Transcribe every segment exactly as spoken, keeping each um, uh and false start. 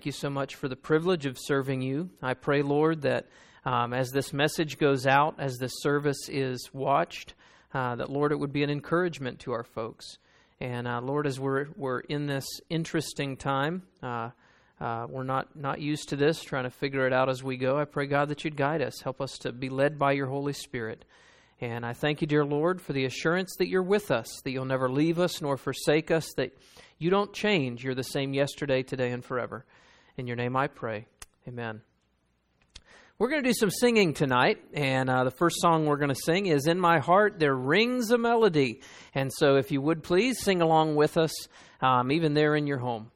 you so much for the privilege of serving you. I pray, Lord, that um, as this message goes out, as this service is watched, uh, that, Lord, it would be an encouragement to our folks. And, uh, Lord, as we're we're in this interesting time, uh, uh, we're not, not used to this, trying to figure it out as we go. I pray, God, that you'd guide us. Help us to be led by your Holy Spirit. And I thank you, dear Lord, for the assurance that you're with us, that you'll never leave us nor forsake us, that you don't change. You're the same yesterday, today, and forever. In your name I pray. Amen. We're going to do some singing tonight, and uh, the first song we're going to sing is In My Heart There Rings a Melody. And so if you would please sing along with us, um, even there in your home.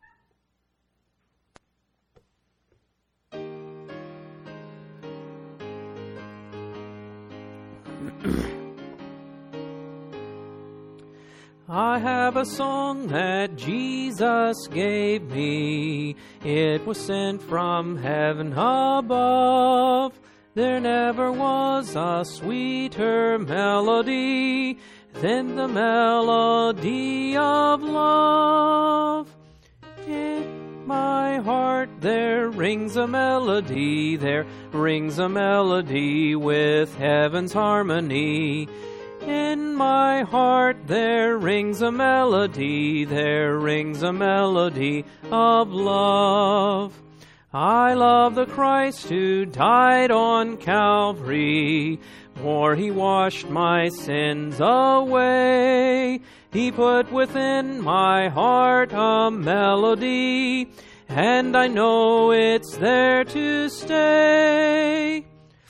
I have a song that Jesus gave me. It was sent from heaven above. There never was a sweeter melody than the melody of love. In my heart there rings a melody, there rings a melody with heaven's harmony. In my heart there rings a melody, there rings a melody of love. I love the Christ who died on Calvary, for he washed my sins away. He put within my heart a melody, and I know it's there to stay.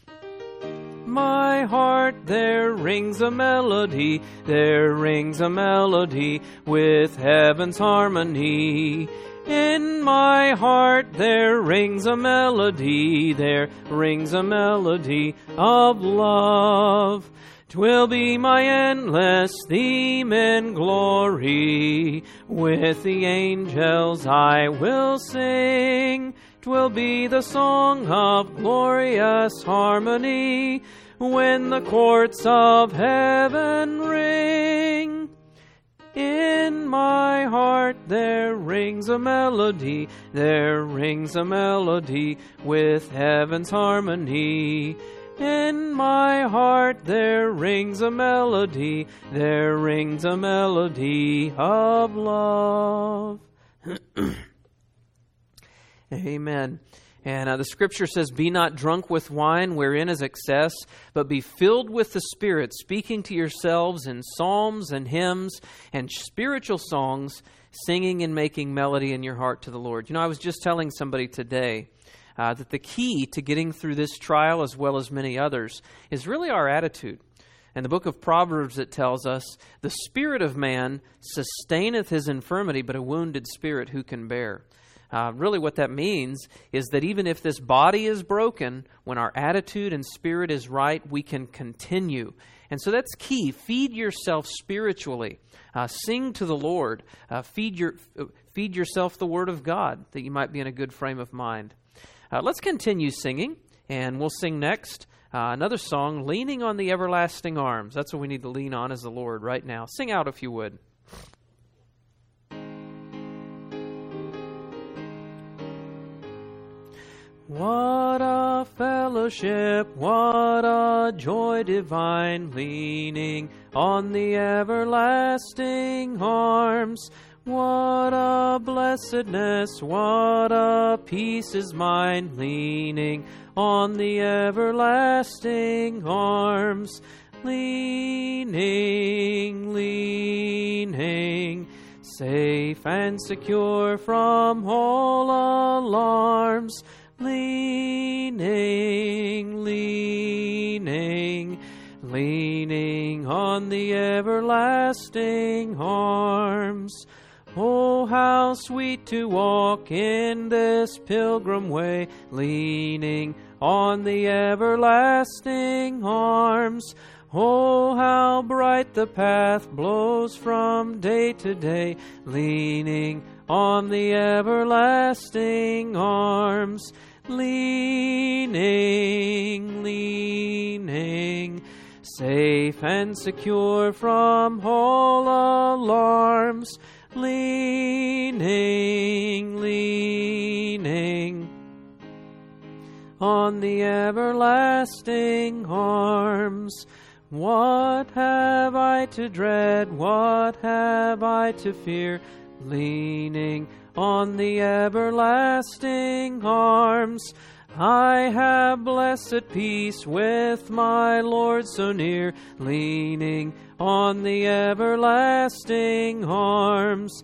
My heart there rings a melody, there rings a melody with heaven's harmony. In my heart there rings a melody, there rings a melody of love. 'Twill be my endless theme in glory, with the angels I will sing. 'Twill be the song of glorious harmony, when the courts of heaven ring. In my heart there rings a melody, there rings a melody with heaven's harmony. In my heart there rings a melody, there rings a melody of love. Amen. And uh, the scripture says, be not drunk with wine wherein is excess, but be filled with the Spirit, speaking to yourselves in psalms and hymns and spiritual songs, singing and making melody in your heart to the Lord. You know, I was just telling somebody today uh, that the key to getting through this trial, as well as many others, is really our attitude. In the book of Proverbs, it tells us, the spirit of man sustaineth his infirmity, but a wounded spirit who can bear? Uh, really what that means is that even if this body is broken, when our attitude and spirit is right, we can continue. And so that's key. Feed yourself spiritually. Uh, sing to the Lord. Uh, feed your uh, feed yourself the Word of God, that you might be in a good frame of mind. Uh, let's continue singing, and we'll sing next uh, another song, Leaning on the Everlasting Arms. That's what we need to lean on as the Lord right now. Sing out if you would. What a fellowship, what a joy divine, leaning on the everlasting arms. What a blessedness, what a peace is mine, leaning on the everlasting arms. Leaning, leaning, safe and secure from all alarms. Leaning, leaning, leaning on the everlasting arms. Oh, how sweet to walk in this pilgrim way, leaning on the everlasting arms. Oh, how bright the path blows from day to day, leaning on the everlasting arms. Leaning, leaning, safe and secure from all alarms. Leaning, leaning, on the everlasting arms. What have I to dread? What have I to fear? Leaning on the everlasting arms, I have blessed peace with my Lord so near. Leaning on the everlasting arms,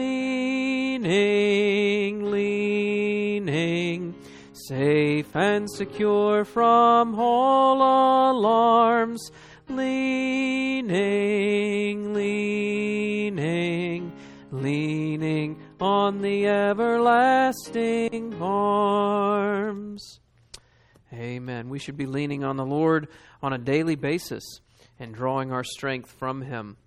leaning, leaning, safe and secure from all alarms. Leaning, leaning, leaning on the everlasting arms. Amen. We should be leaning on the Lord on a daily basis and drawing our strength from Him.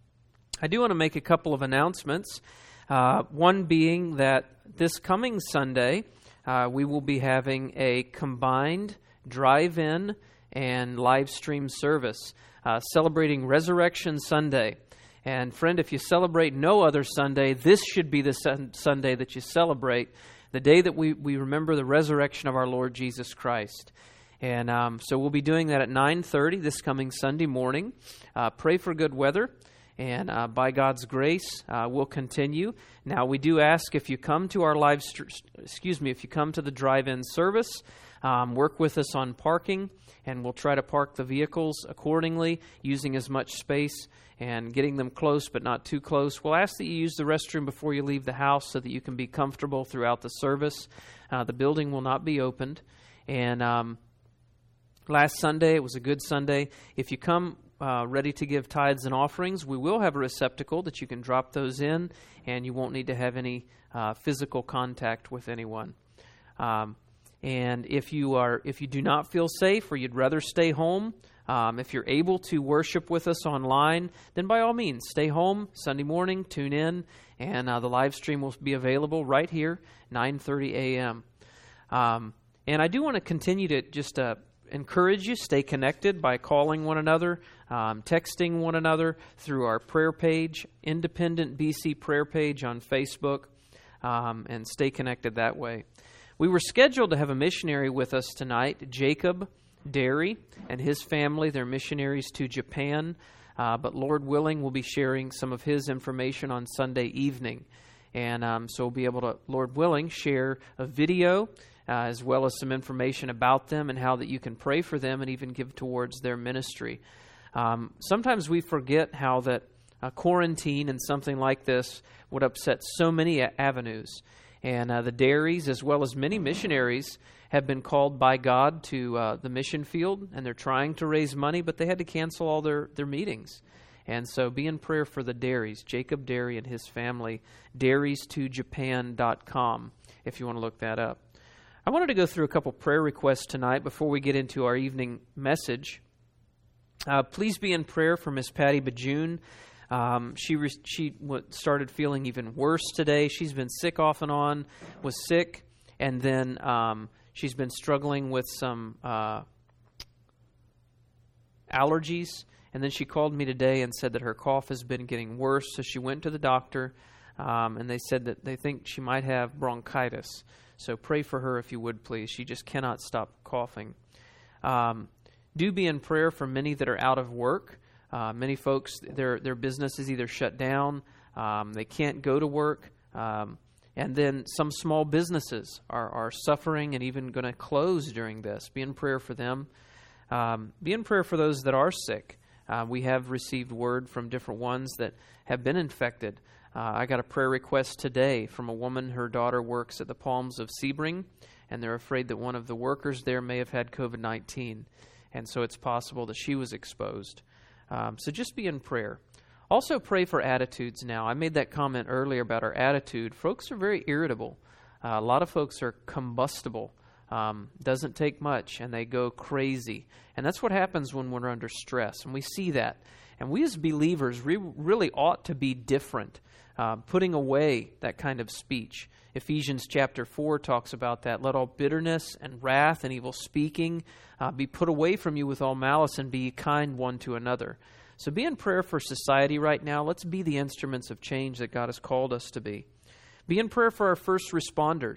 I do want to make a couple of announcements. Uh, one being that this coming Sunday, uh, we will be having a combined drive-in and live stream service uh, celebrating Resurrection Sunday. And friend, if you celebrate no other Sunday, this should be the sun- Sunday that you celebrate, the day that we, we remember the resurrection of our Lord Jesus Christ. And um, so we'll be doing that at nine thirty this coming Sunday morning. Uh, pray for good weather, and uh, by God's grace, uh, we'll continue. Now, we do ask if you come to our live, st- excuse me, if you come to the drive-in service, um, work with us on parking, and we'll try to park the vehicles accordingly, using as much space and getting them close but not too close. We'll ask that you use the restroom before you leave the house so that you can be comfortable throughout the service. Uh, the building will not be opened. And um, last Sunday, it was a good Sunday. If you come uh, ready to give tithes and offerings, we will have a receptacle that you can drop those in, and you won't need to have any uh, physical contact with anyone. Um, and if you are, if you do not feel safe or you'd rather stay home, Um, if you're able to worship with us online, then by all means, stay home Sunday morning, tune in, and uh, the live stream will be available right here, nine thirty a.m. Um, and I do want to continue to just uh, encourage you, stay connected by calling one another, um, texting one another through our prayer page, Independent B C prayer page on Facebook, um, and stay connected that way. We were scheduled to have a missionary with us tonight, Jacob Derry and his family. They're missionaries to Japan, uh, but Lord willing, we'll be sharing some of his information on Sunday evening. And um, so we'll be able to, Lord willing, share a video uh, as well as some information about them and how that you can pray for them and even give towards their ministry. Um, sometimes we forget how that a quarantine and something like this would upset so many a- avenues. And uh, the Derrys, as well as many missionaries, have been called by God to uh, the mission field, and they're trying to raise money, but they had to cancel all their, their meetings. And so be in prayer for the Derrys, Jacob Derry and his family, derrys to japan dot com, if you want to look that up. I wanted to go through a couple prayer requests tonight before we get into our evening message. Uh, please be in prayer for Miss Patty Bajun. Um, she re- she w- started feeling even worse today. She's been sick off and on, was sick, and then um, she's been struggling with some uh, allergies. And then she called me today and said that her cough has been getting worse. So she went to the doctor, um, and they said that they think she might have bronchitis. So pray for her if you would, please. She just cannot stop coughing. Um, do be in prayer for many that are out of work. Uh, many folks, their their business is either shut down, um, they can't go to work, um, and then some small businesses are, are suffering and even going to close during this. Be in prayer for them. Um, be in prayer for those that are sick. Uh, we have received word from different ones that have been infected. Uh, I got a prayer request today from a woman. Her daughter works at the Palms of Sebring, and they're afraid that one of the workers there may have had covid nineteen, and so it's possible that she was exposed. Um, so just be in prayer. Also pray for attitudes now. I made that comment earlier about our attitude. Folks are very irritable. Uh, a lot of folks are combustible. Um, doesn't take much, and they go crazy. And that's what happens when we're under stress, and we see that. And we as believers re- really ought to be different, uh, putting away that kind of speech. Ephesians chapter four talks about that. Let all bitterness and wrath and evil speaking uh, be put away from you with all malice, and be kind one to another. So be in prayer for society right now. Let's be the instruments of change that God has called us to be. Be in prayer for our first responders.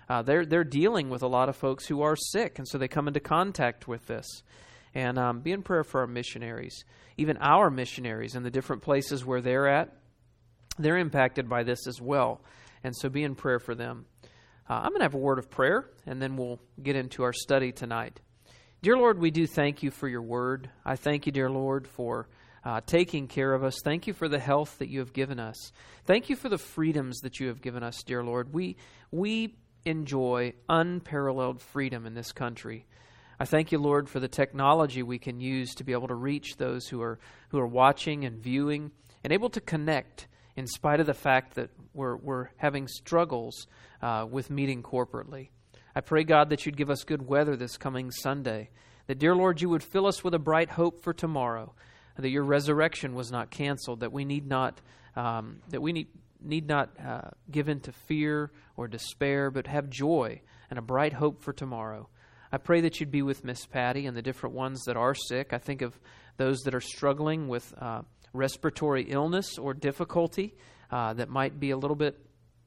uh, they're they're dealing with a lot of folks who are sick, and so they come into contact with this. And um, be in prayer for our missionaries, even our missionaries in the different places where they're at. They're impacted by this as well, and so be in prayer for them. Uh, I'm going to have a word of prayer, and then we'll get into our study tonight. Dear Lord, we do thank you for your word. I thank you, dear Lord, for uh, taking care of us. Thank you for the health that you have given us. Thank you for the freedoms that you have given us, dear Lord. We we enjoy unparalleled freedom in this country. I thank you, Lord, for the technology we can use to be able to reach those who are who are watching and viewing and able to connect in spite of the fact that we're we're having struggles uh, with meeting corporately. I pray, God, that you'd give us good weather this coming Sunday, that, dear Lord, you would fill us with a bright hope for tomorrow, that your resurrection was not canceled, that we need not um, that we need need not uh, give in to fear or despair, but have joy and a bright hope for tomorrow. I pray that you'd be with Miss Patty and the different ones that are sick. I think of those that are struggling with uh, respiratory illness or difficulty uh, that might be a little bit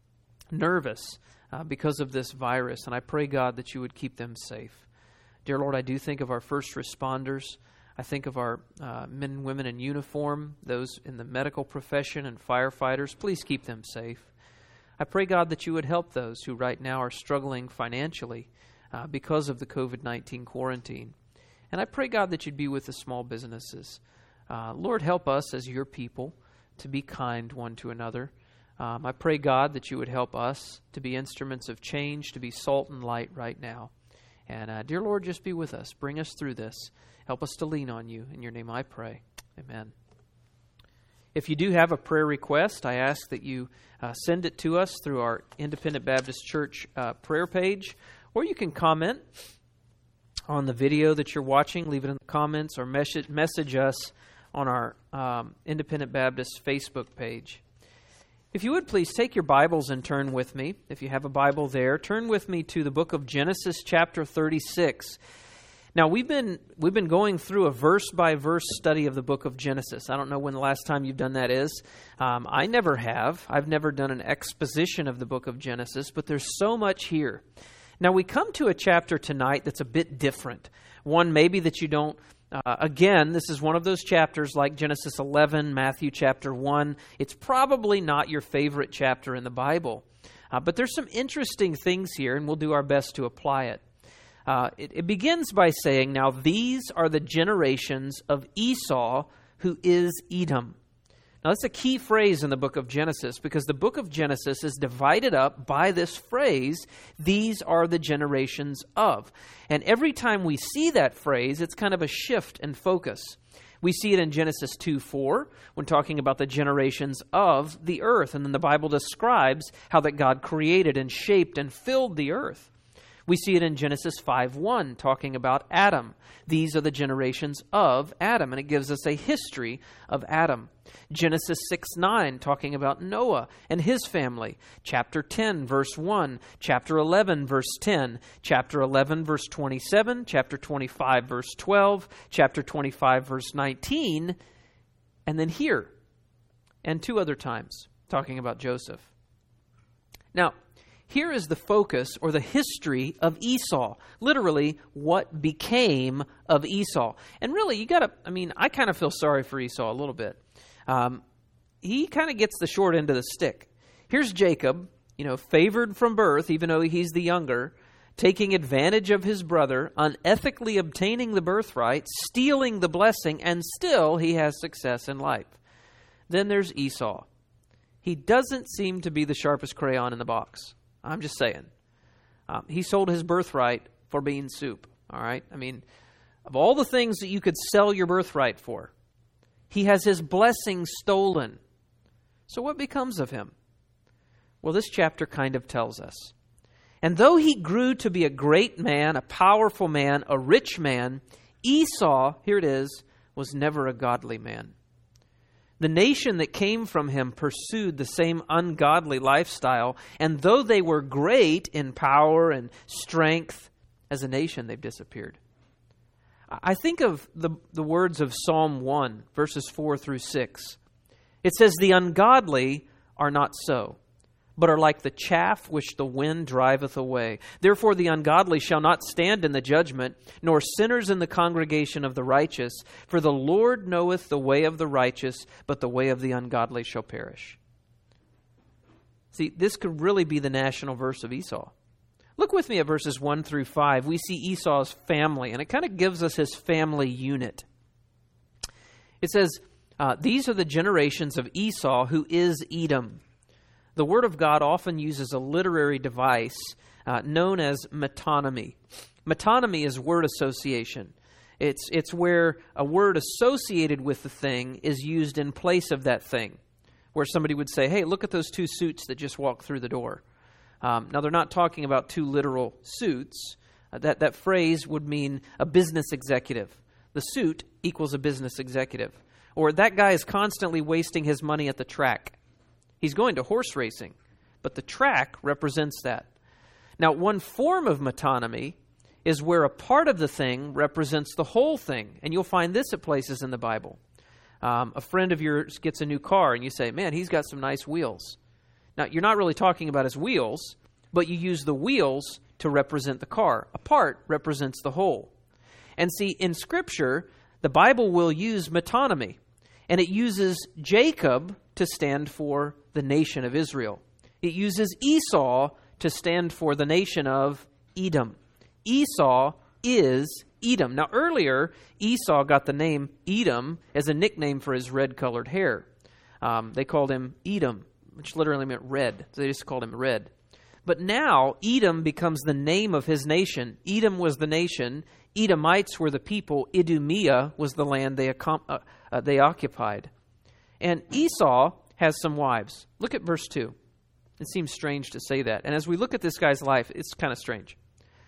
nervous uh, because of this virus. And I pray, God, that you would keep them safe. Dear Lord, I do think of our first responders. I think of our uh, men and women in uniform, those in the medical profession and firefighters. Please keep them safe. I pray, God, that you would help those who right now are struggling financially Uh, because of the covid nineteen quarantine. And I pray, God, that you'd be with the small businesses. Uh, Lord, help us as your people to be kind one to another. Um, I pray, God, that you would help us to be instruments of change, to be salt and light right now. And uh, dear Lord, just be with us. Bring us through this. Help us to lean on you. In your name I pray. Amen. If you do have a prayer request, I ask that you uh, send it to us through our Independent Baptist Church uh, prayer page. Or you can comment on the video that you're watching, leave it in the comments, or message, message us on our um, Independent Baptist Facebook page. If you would please take your Bibles and turn with me. If you have a Bible there, turn with me to the book of Genesis chapter thirty-six. Now, we've been we've been going through a verse-by-verse study of the book of Genesis. I don't know when the last time you've done that is. Um, I never have. I've never done an exposition of the book of Genesis, but there's so much here. Now, we come to a chapter tonight that's a bit different. One maybe that you don't, uh, again, this is one of those chapters like Genesis eleven, Matthew chapter one. It's probably not your favorite chapter in the Bible. Uh, but there's some interesting things here, and we'll do our best to apply it. Uh, it. It begins by saying, now these are the generations of Esau, who is Edom. Now, that's a key phrase in the book of Genesis, because the book of Genesis is divided up by this phrase, these are the generations of. And every time we see that phrase, it's kind of a shift in focus. We see it in Genesis two four, when talking about the generations of the earth. And then the Bible describes how that God created and shaped and filled the earth. We see it in Genesis five one, talking about Adam. These are the generations of Adam, and it gives us a history of Adam. Genesis six nine, talking about Noah and his family. Chapter ten, verse one. Chapter eleven, verse ten. Chapter eleven, verse twenty-seven. Chapter twenty-five, verse twelve. Chapter twenty-five, verse nineteen. And then here, and two other times, talking about Joseph. Now, here is the focus or the history of Esau. Literally, what became of Esau. And really, you got to, I mean, I kind of feel sorry for Esau a little bit. Um, he kind of gets the short end of the stick. Here's Jacob, you know, favored from birth, even though he's the younger, taking advantage of his brother, unethically obtaining the birthright, stealing the blessing, and still he has success in life. Then there's Esau. He doesn't seem to be the sharpest crayon in the box. I'm just saying. Um, he sold his birthright for bean soup, all right? I mean, of all the things that you could sell your birthright for, he has his blessing stolen. So what becomes of him? Well, this chapter kind of tells us. And though he grew to be a great man, a powerful man, a rich man, Esau, here it is, was never a godly man. The nation that came from him pursued the same ungodly lifestyle, and though they were great in power and strength, as a nation they've disappeared. I think of the, the words of Psalm one, verses four through six. It says, the ungodly are not so, but are like the chaff which the wind driveth away. Therefore the ungodly shall not stand in the judgment, nor sinners in the congregation of the righteous. For the Lord knoweth the way of the righteous, but the way of the ungodly shall perish. See, this could really be the national verse of Esau. Look with me at verses one through five. We see Esau's family, and it kind of gives us his family unit. It says, uh, these are the generations of Esau, who is Edom. The Word of God often uses a literary device uh, known as metonymy. Metonymy is word association. It's, it's where a word associated with the thing is used in place of that thing. Where somebody would say, hey, look at those two suits that just walked through the door. Um, now, they're not talking about two literal suits. Uh, that, that phrase would mean a business executive. The suit equals a business executive. Or that guy is constantly wasting his money at the track. He's going to horse racing, but the track represents that. Now, one form of metonymy is where a part of the thing represents the whole thing. And you'll find this at places in the Bible. Um, a friend of yours gets a new car, and you say, man, he's got some nice wheels. Now, you're not really talking about his wheels, but you use the wheels to represent the car. A part represents the whole. And see, in Scripture, the Bible will use metonymy, and it uses Jacob to stand for the nation of Israel. It uses Esau to stand for the nation of Edom. Esau is Edom. Now, earlier, Esau got the name Edom as a nickname for his red-colored hair. Um, they called him Edom, which literally meant red. So they just called him Red. But now, Edom becomes the name of his nation. Edom was the nation. Edomites were the people. Idumea was the land they, uh, uh, they occupied. And Esau has some wives. Look at verse two. It seems strange to say that. And as we look at this guy's life, it's kind of strange.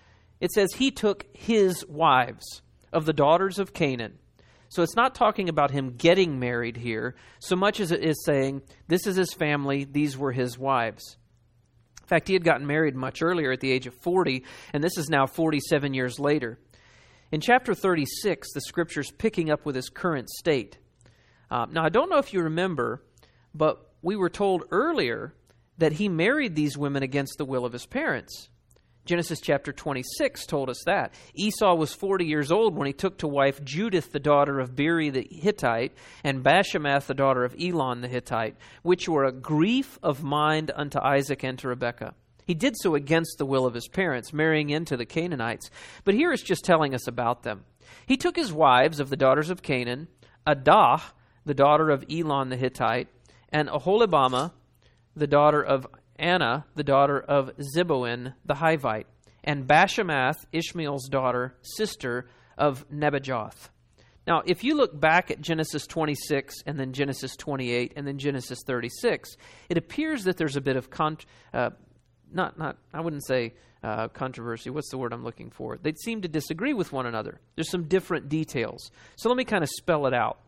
It says he took his wives of the daughters of Canaan. So it's not talking about him getting married here, so much as it is saying this is his family, these were his wives. In fact, he had gotten married much earlier at the age of forty, and this is now forty-seven years later. In chapter thirty-six, the Scripture's picking up with his current state. Uh, now, I don't know if you remember, but we were told earlier that he married these women against the will of his parents. Genesis chapter twenty-six told us that. Esau was forty years old when he took to wife Judith, the daughter of Beeri the Hittite, and Bashemath, the daughter of Elon the Hittite, which were a grief of mind unto Isaac and to Rebekah. He did so against the will of his parents, marrying into the Canaanites. But here it's just telling us about them. He took his wives of the daughters of Canaan, Adah, the daughter of Elon the Hittite, and Aholibamah, the daughter of Anna, the daughter of Ziboin the Hivite, and Bashemath, Ishmael's daughter, sister of Nebajoth. Now, if you look back at Genesis twenty-six, and then Genesis twenty-eight, and then Genesis thirty-six, it appears that there's a bit of, con- uh, not, not, I wouldn't say uh, controversy. What's the word I'm looking for? They seem to disagree with one another. There's some different details. So let me kind of spell it out.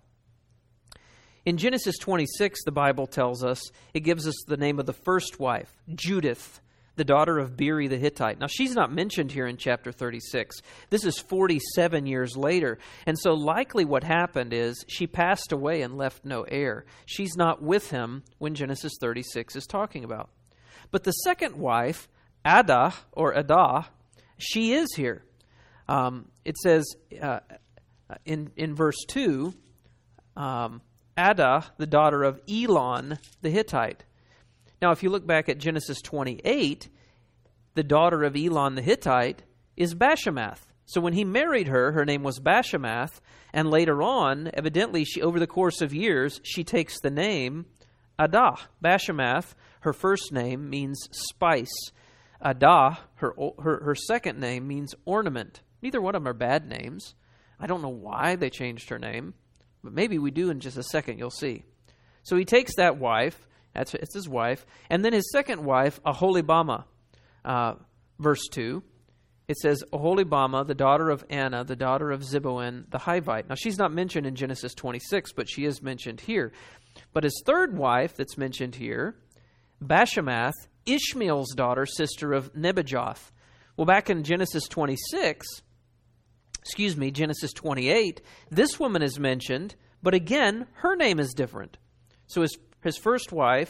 In Genesis twenty-six, the Bible tells us, it gives us the name of the first wife, Judith, the daughter of Beeri the Hittite. Now, she's not mentioned here in chapter thirty-six. This is forty-seven years later. And so likely what happened is she passed away and left no heir. She's not with him when Genesis thirty-six is talking about. But the second wife, Adah, or Adah, she is here. Um, it says uh, in, in verse two, um, Adah, the daughter of Elon the Hittite. Now, if you look back at Genesis twenty-eight, the daughter of Elon the Hittite is Bashemath. So when he married her, her name was Bashemath, and later on, evidently, she over the course of years, she takes the name Adah. Bashemath, her first name, means spice. Adah, her, her, her second name, means ornament. Neither one of them are bad names. I don't know why they changed her name. But maybe we do in just a second, you'll see. So he takes that wife, that's it's his wife, and then his second wife, Aholibamah. Uh, verse two, it says, Aholibamah, the daughter of Anna, the daughter of Ziboin, the Hivite. Now, she's not mentioned in Genesis twenty-six, but she is mentioned here. But his third wife that's mentioned here, Bashemath, Ishmael's daughter, sister of Nebajoth. Well, back in Genesis twenty-six... Excuse me, Genesis twenty-eight, this woman is mentioned, but again, her name is different. So his, his first wife,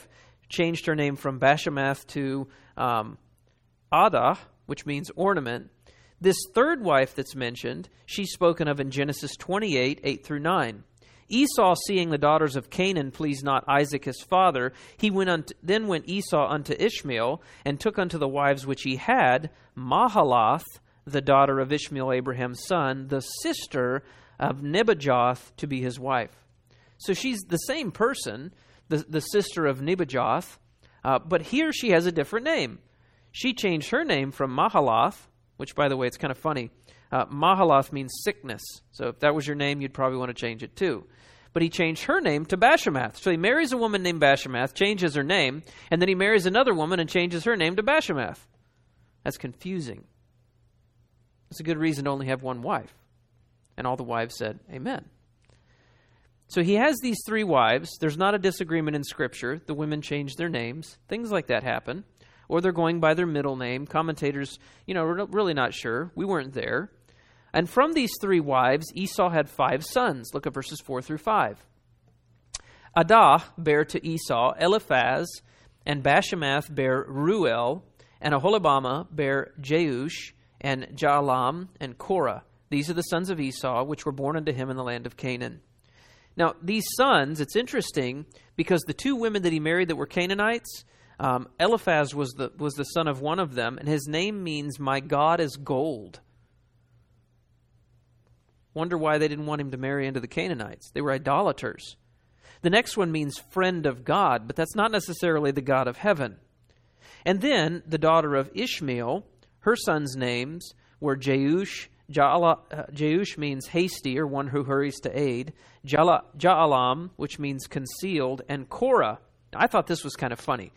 changed her name from Bashemath to um, Adah, which means ornament. This third wife that's mentioned, she's spoken of in Genesis twenty-eight, eight through nine. Esau, seeing the daughters of Canaan pleased not Isaac his father, he went unto, then went Esau unto Ishmael, and took unto the wives which he had, Mahalath, the daughter of Ishmael, Abraham's son, the sister of Nebajoth, to be his wife. So she's the same person, the, the sister of Nebajoth, uh, but here she has a different name. She changed her name from Mahalath, which, by the way, it's kind of funny. Uh, Mahalath means sickness. So if that was your name, you'd probably want to change it too. But he changed her name to Bashemath. So he marries a woman named Bashemath, changes her name, and then he marries another woman and changes her name to Bashemath. That's confusing. It's a good reason to only have one wife. And all the wives said, amen. So he has these three wives. There's not a disagreement in Scripture. The women change their names. Things like that happen. Or they're going by their middle name. Commentators, you know, are really not sure. We weren't there. And from these three wives, Esau had five sons. Look at verses four through five. Adah bare to Esau Eliphaz, and Bashemath bare Ruel, and Aholibamah bare Jeush, and Jaalam, and Korah. These are the sons of Esau, which were born unto him in the land of Canaan. Now, these sons, it's interesting, because the two women that he married that were Canaanites, um, Eliphaz was the, was the son of one of them, and his name means, my God is gold. Wonder why they didn't want him to marry into the Canaanites. They were idolaters. The next one means friend of God, but that's not necessarily the God of heaven. And then the daughter of Ishmael, her sons' names were Jeush. Jaala, uh, Jeush means hasty, or one who hurries to aid. Jaala, Jaalam, which means concealed, and Korah. Now, I thought this was kind of funny.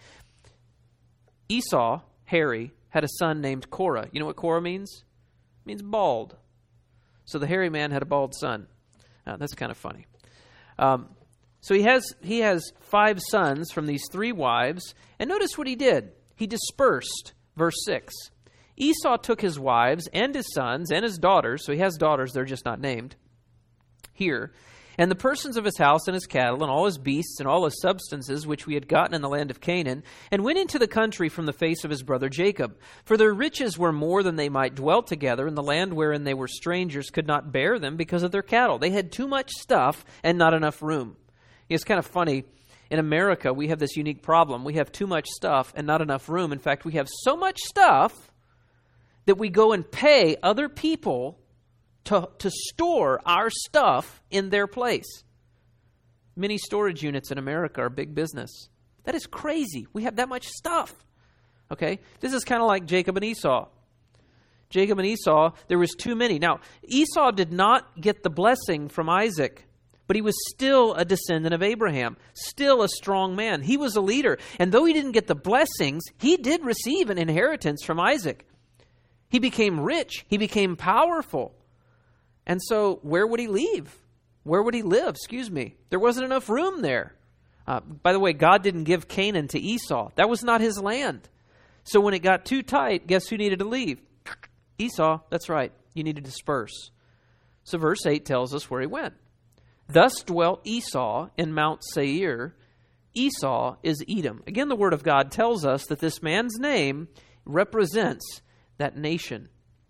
Esau, hairy, had a son named Korah. You know what Korah means? It means bald. So the hairy man had a bald son. Uh, that's kind of funny. Um, so he has he has five sons from these three wives. And notice what he did. He dispersed. Verse six. Esau took his wives and his sons and his daughters. So he has daughters. They're just not named here. And the persons of his house and his cattle and all his beasts and all his substances which we had gotten in the land of Canaan, and went into the country from the face of his brother Jacob. For their riches were more than they might dwell together, and the land wherein they were strangers could not bear them because of their cattle. They had too much stuff and not enough room. It's kind of funny. In America, we have this unique problem. We have too much stuff and not enough room. In fact, we have so much stuff that we go and pay other people To, to store our stuff in their place. Many storage units in America are big business. That is crazy. We have that much stuff. Okay? This is kind of like Jacob and Esau. Jacob and Esau, there was too many. Now, Esau did not get the blessing from Isaac, but he was still a descendant of Abraham, still a strong man. He was a leader. And though he didn't get the blessings, he did receive an inheritance from Isaac. He became rich. He became powerful. And so where would he leave? Where would he live? Excuse me. There wasn't enough room there. Uh, by the way, God didn't give Canaan to Esau. That was not his land. So when it got too tight, guess who needed to leave? Esau. That's right. You need to disperse. So verse eight tells us where he went. Thus dwelt Esau in Mount Seir. Esau is Edom. Again, the Word of God tells us that this man's name represents that nation.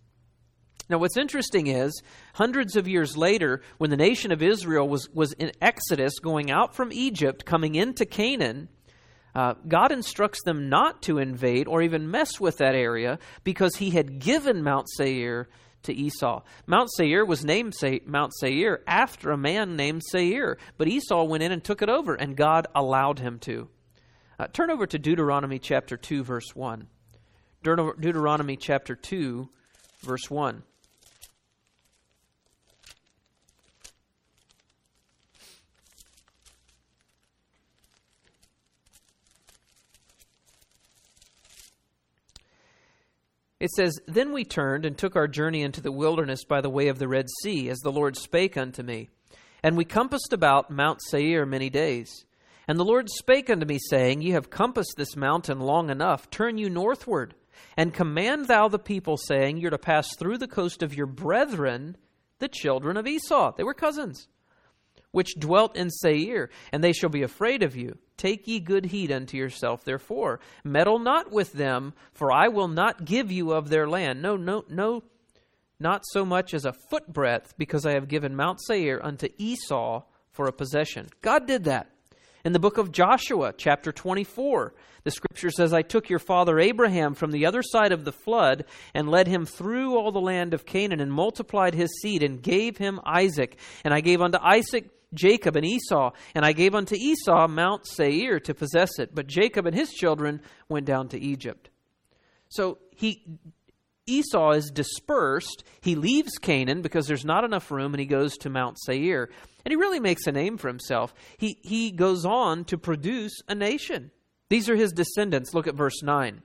Now, what's interesting is, hundreds of years later, when the nation of Israel was, was in Exodus, going out from Egypt, coming into Canaan, uh, God instructs them not to invade or even mess with that area because he had given Mount Seir to Esau. Mount Seir was named Se- Mount Seir after a man named Seir, but Esau went in and took it over, and God allowed him to. Uh, turn over to Deuteronomy chapter two, verse one. Deut- Deuteronomy chapter two, verse one. It says, Then we turned and took our journey into the wilderness by the way of the Red Sea, as the Lord spake unto me. And we compassed about Mount Seir many days. And the Lord spake unto me, saying, Ye have compassed this mountain long enough. Turn you northward, and command thou the people, saying, You're to pass through the coast of your brethren, the children of Esau. They were cousins. which dwelt in Seir, and they shall be afraid of you. Take ye good heed unto yourself, therefore. Meddle not with them, for I will not give you of their land. No, no, no, not so much as a footbreadth, because I have given Mount Seir unto Esau for a possession. God did that. In the book of Joshua, chapter twenty-four, the scripture says, I took your father Abraham from the other side of the flood and led him through all the land of Canaan and multiplied his seed and gave him Isaac. And I gave unto Isaac Jacob and Esau, and I gave unto Esau Mount Seir to possess it. But Jacob and his children went down to Egypt. So he... Esau is dispersed. He leaves Canaan because there's not enough room, and he goes to Mount Seir. And he really makes a name for himself. He, he goes on to produce a nation. These are his descendants. Look at verse nine.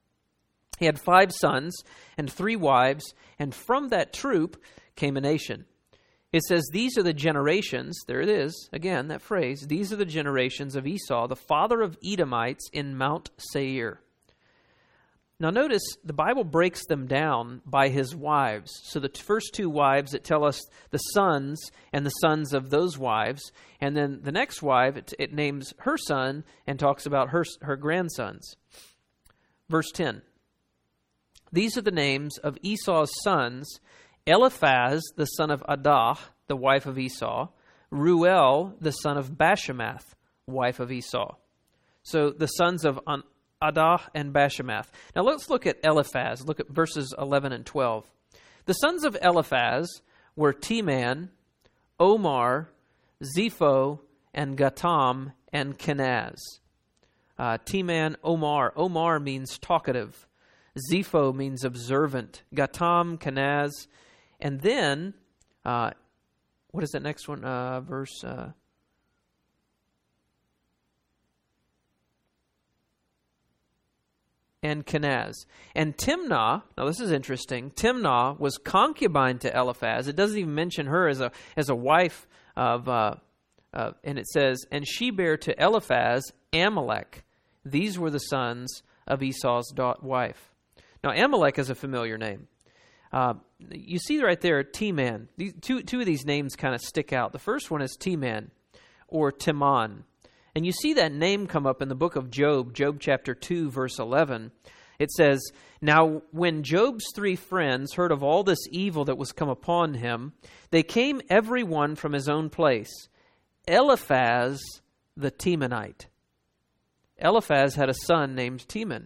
He had five sons and three wives, and from that troop came a nation. It says, these are the generations, there it is, again, that phrase, these are the generations of Esau, the father of Edomites in Mount Seir. Now notice, the Bible breaks them down by his wives. So the first two wives, that tell us the sons and the sons of those wives. And then the next wife, it, it names her son and talks about her, her grandsons. Verse ten. These are the names of Esau's sons: Eliphaz, the son of Adah, the wife of Esau; Ruel, the son of Bashemath, wife of Esau. So the sons of An- Adah and Bashemath. Now let's look at Eliphaz. Look at verses eleven and twelve. The sons of Eliphaz were Teman, Omar, Zepho, and Gatam, and Kenaz. Uh, Teman, Omar. Omar means talkative. Zepho means observant. Gatam, Kenaz. And then, uh, what is that next one? Uh, verse... Uh, and Kenaz. And Timnah, now this is interesting, Timnah was concubine to Eliphaz. It doesn't even mention her as a as a wife of, uh, uh, and it says, and she bare to Eliphaz Amalek. These were the sons of Esau's da- wife. Now Amalek is a familiar name. Uh, you see right there, Teman. These, two, two of these names kind of stick out. The first one is Teman, or Timon. And you see that name come up in the book of Job, Job chapter two, verse eleven. It says, now when Job's three friends heard of all this evil that was come upon him, they came every one from his own place. Eliphaz the Temanite. Eliphaz had a son named Teman.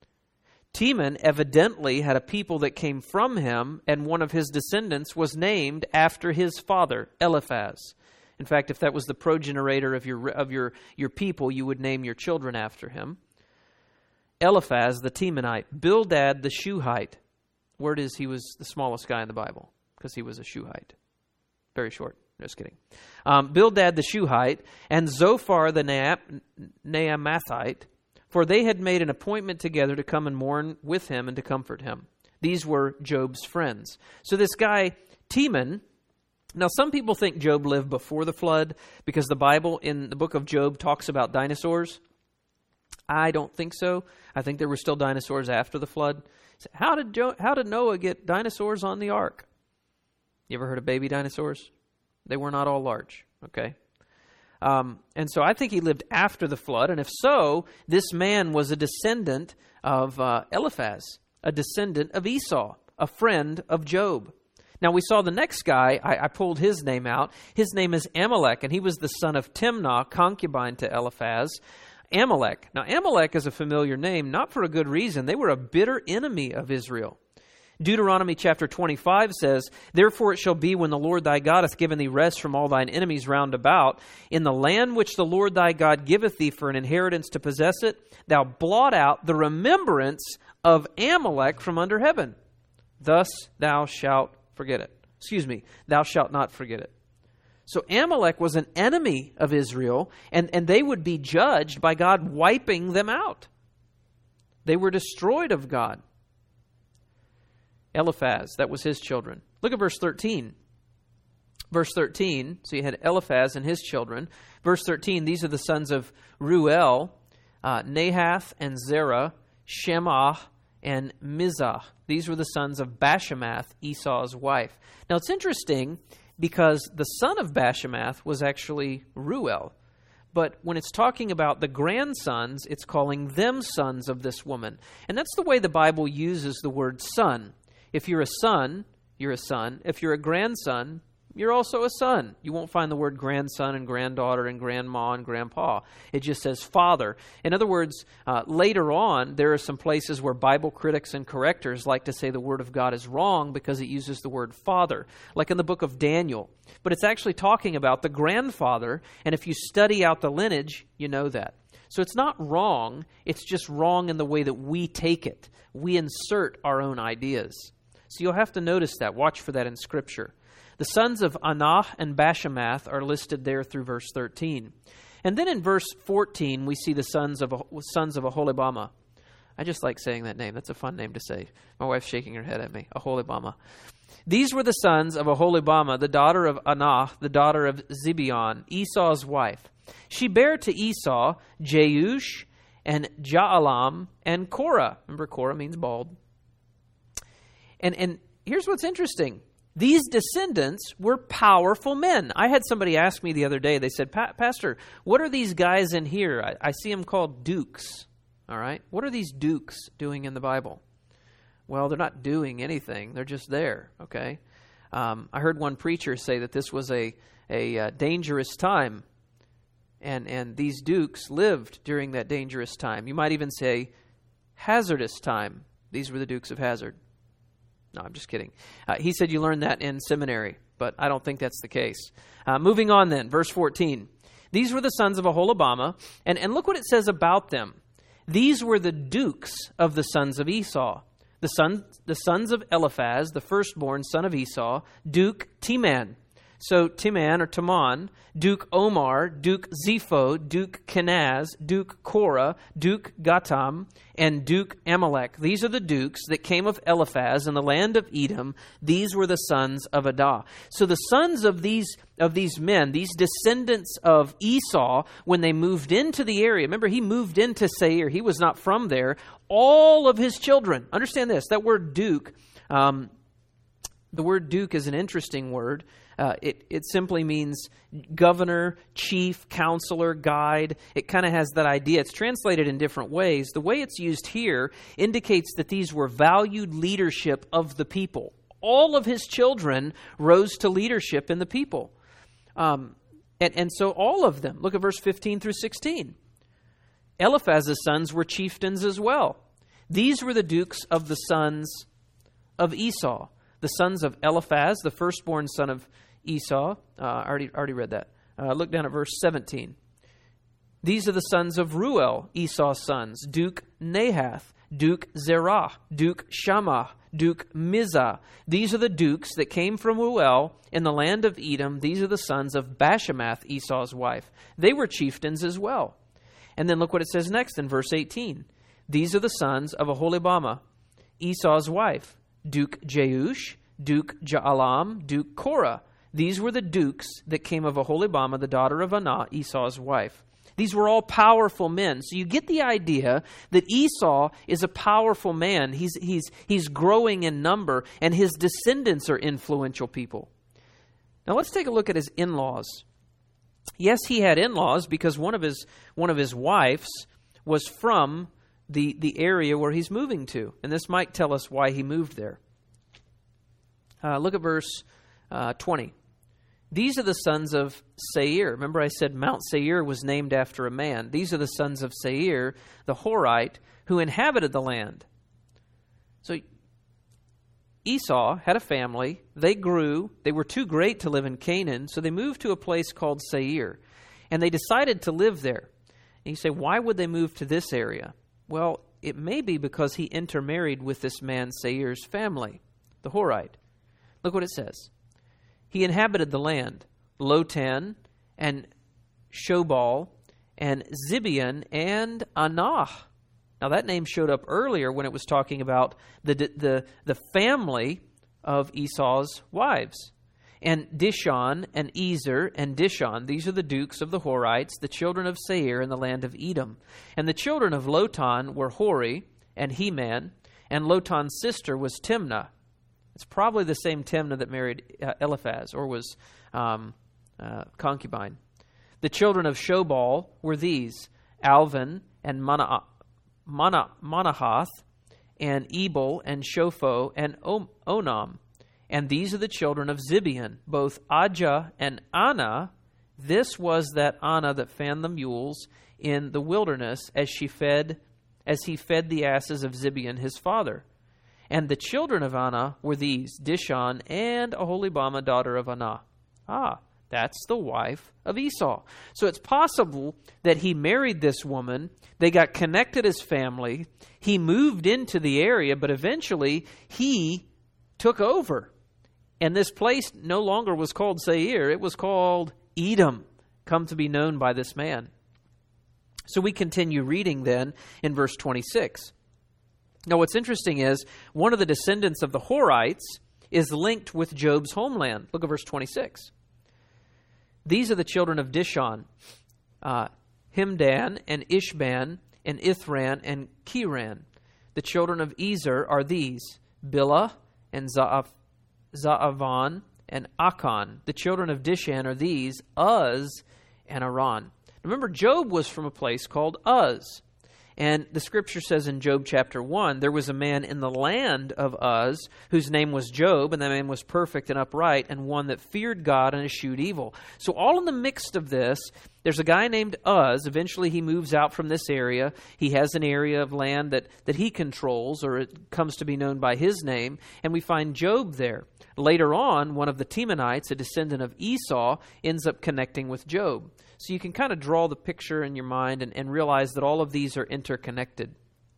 Teman evidently had a people that came from him, and one of his descendants was named after his father, Eliphaz. In fact, if that was the progenitor of your of your, your people, you would name your children after him. Eliphaz the Temanite. Bildad the Shuhite. Word is he was the smallest guy in the Bible because he was a Shuhite. Very short. Just kidding. Um, Bildad the Shuhite and Zophar the Na- Naamathite, for they had made an appointment together to come and mourn with him and to comfort him. These were Job's friends. So this guy, Teman. Now, some people think Job lived before the flood because the Bible in the book of Job talks about dinosaurs. I don't think so. I think there were still dinosaurs after the flood. How did jo- how did Noah get dinosaurs on the ark? You ever heard of baby dinosaurs? They were not all large, okay? Um, and so I think he lived after the flood. And if so, this man was a descendant of uh, Eliphaz, a descendant of Esau, a friend of Job. Now, we saw the next guy, I, I pulled his name out. His name is Amalek, and he was the son of Timnah, concubine to Eliphaz. Amalek. Now, Amalek is a familiar name, not for a good reason. They were a bitter enemy of Israel. Deuteronomy chapter twenty-five says, therefore it shall be when the Lord thy God hath given thee rest from all thine enemies round about, in the land which the Lord thy God giveth thee for an inheritance to possess it, thou blot out the remembrance of Amalek from under heaven. Thus thou shalt forget it. Excuse me, thou shalt not forget it. So Amalek was an enemy of Israel, and, and they would be judged by God wiping them out. They were destroyed of God. Eliphaz, that was his children. Look at verse thirteen. Verse thirteen, so you had Eliphaz and his children. Verse thirteen, these are the sons of Ruel, uh, Nahath and Zerah, Shemah, and Mizah. These were the sons of Bashemath, Esau's wife. Now it's interesting, because the son of Bashemath was actually Ruel. But when it's talking about the grandsons, it's calling them sons of this woman. And that's the way the Bible uses the word son. If you're a son, you're a son. If you're a grandson, you're also a son. You won't find the word grandson and granddaughter and grandma and grandpa. It just says father. In other words, uh, later on, there are some places where Bible critics and correctors like to say the Word of God is wrong because it uses the word father, like in the book of Daniel. But it's actually talking about the grandfather, and if you study out the lineage, you know that. So it's not wrong, it's just wrong in the way that we take it. We insert our own ideas. So you'll have to notice that. Watch for that in Scripture. The sons of Anah and Bashemath are listed there through verse thirteen. And then in verse fourteen, we see the sons of sons of Aholibama. I just like saying that name. That's a fun name to say. My wife's shaking her head at me. Aholibama. These were the sons of Aholibama, the daughter of Anah, the daughter of Zibeon, Esau's wife. She bare to Esau Jeush and Jaalam and Korah. Remember, Korah means bald. And and here's what's interesting. These descendants were powerful men. I had somebody ask me the other day, they said, Pastor, what are these guys in here? I, I see them called dukes. All right. What are these dukes doing in the Bible? Well, they're not doing anything. They're just there. Okay. Um, I heard one preacher say that this was a, a uh, dangerous time. And, and these dukes lived during that dangerous time. You might even say hazardous time. These were the Dukes of Hazzard. No, I'm just kidding. Uh, he said you learned that in seminary, but I don't think that's the case. Uh, moving on then, verse fourteen. These were the sons of Aholibama, and, and look what it says about them. These were the dukes of the sons of Esau. The, son, the sons of Eliphaz, the firstborn son of Esau, Duke Teman. So Teman or Taman, Duke Omar, Duke Zepho, Duke Kenaz, Duke Korah, Duke Gatam, and Duke Amalek. These are the dukes that came of Eliphaz in the land of Edom. These were the sons of Adah. So the sons of these of these men, these descendants of Esau, when they moved into the area, remember he moved into Seir. He was not from there. All of his children, understand this, that word duke, um, the word duke is an interesting word. Uh, it, it simply means governor, chief, counselor, guide. It kind of has that idea. It's translated in different ways. The way it's used here indicates that these were valued leadership of the people. All of his children rose to leadership in the people. Um, and, and so all of them, look at verse fifteen through sixteen. Eliphaz's sons were chieftains as well. These were the dukes of the sons of Esau. The sons of Eliphaz, the firstborn son of Esau. Uh, I already, already read that. Uh, look down at verse seventeen. These are the sons of Ruel, Esau's sons. Duke Nahath, Duke Zerah, Duke Shammah, Duke Mizah. These are the dukes that came from Ruel in the land of Edom. These are the sons of Bashemath, Esau's wife. They were chieftains as well. And then look what it says next in verse eighteen. These are the sons of Aholibama, Esau's wife. Duke Jeush, Duke Jaalam, Duke Korah. These were the dukes that came of Aholibama, the daughter of Anah, Esau's wife. These were all powerful men. So you get the idea that Esau is a powerful man. He's, he's, he's growing in number, and his descendants are influential people. Now let's take a look at his in-laws. Yes, he had in-laws because one of his, one of his wives was from the, the area where he's moving to. And this might tell us why he moved there. Uh, look at verse uh, twenty. These are the sons of Seir. Remember I said Mount Seir was named after a man. These are the sons of Seir, the Horite, who inhabited the land. So Esau had a family. They grew. They were too great to live in Canaan, so they moved to a place called Seir. And they decided to live there. And you say, why would they move to this area? Well, it may be because he intermarried with this man Seir's family, the Horite. Look what it says. He inhabited the land, Lotan and Shobal and Zibeon and Anah. Now that name showed up earlier when it was talking about the the the family of Esau's wives. And Dishon and Ezer and Dishon, these are the dukes of the Horites, the children of Seir in the land of Edom. And the children of Lotan were Hori and Heman, and Lotan's sister was Timnah. It's probably the same Timnah that married uh, Eliphaz or was um, uh, concubine. The children of Shobal were these, Alvan and Mana, Mana, Manahath, and Ebal and Shopho and Onam. And these are the children of Zibeon, both Ajah and Anna. This was that Anna that fanned the mules in the wilderness as she fed, as he fed the asses of Zibeon his father. And the children of Anna were these, Dishon and Aholibamah, daughter of Anah. Ah, that's the wife of Esau. So it's possible that he married this woman, they got connected as family, he moved into the area, but eventually he took over. And this place no longer was called Seir, it was called Edom, come to be known by this man. So we continue reading then in verse twenty-six. Now what's interesting is, one of the descendants of the Horites is linked with Job's homeland. Look at verse twenty-six. These are the children of Dishon, uh, Himdan and Ishban and Ithran and Kiran. The children of Ezer are these, Bilhah and Za'af, Za'avan and Akan. The children of Dishan are these, Uz and Aran. Remember, Job was from a place called Uz. And the scripture says in Job chapter one, there was a man in the land of Uz whose name was Job, and that man was perfect and upright, and one that feared God and eschewed evil. So all in the midst of this, there's a guy named Uz. Eventually he moves out from this area. He has an area of land that, that he controls, or it comes to be known by his name, and we find Job there. Later on, one of the Temanites, a descendant of Esau, ends up connecting with Job. So you can kind of draw the picture in your mind and, and realize that all of these are interconnected.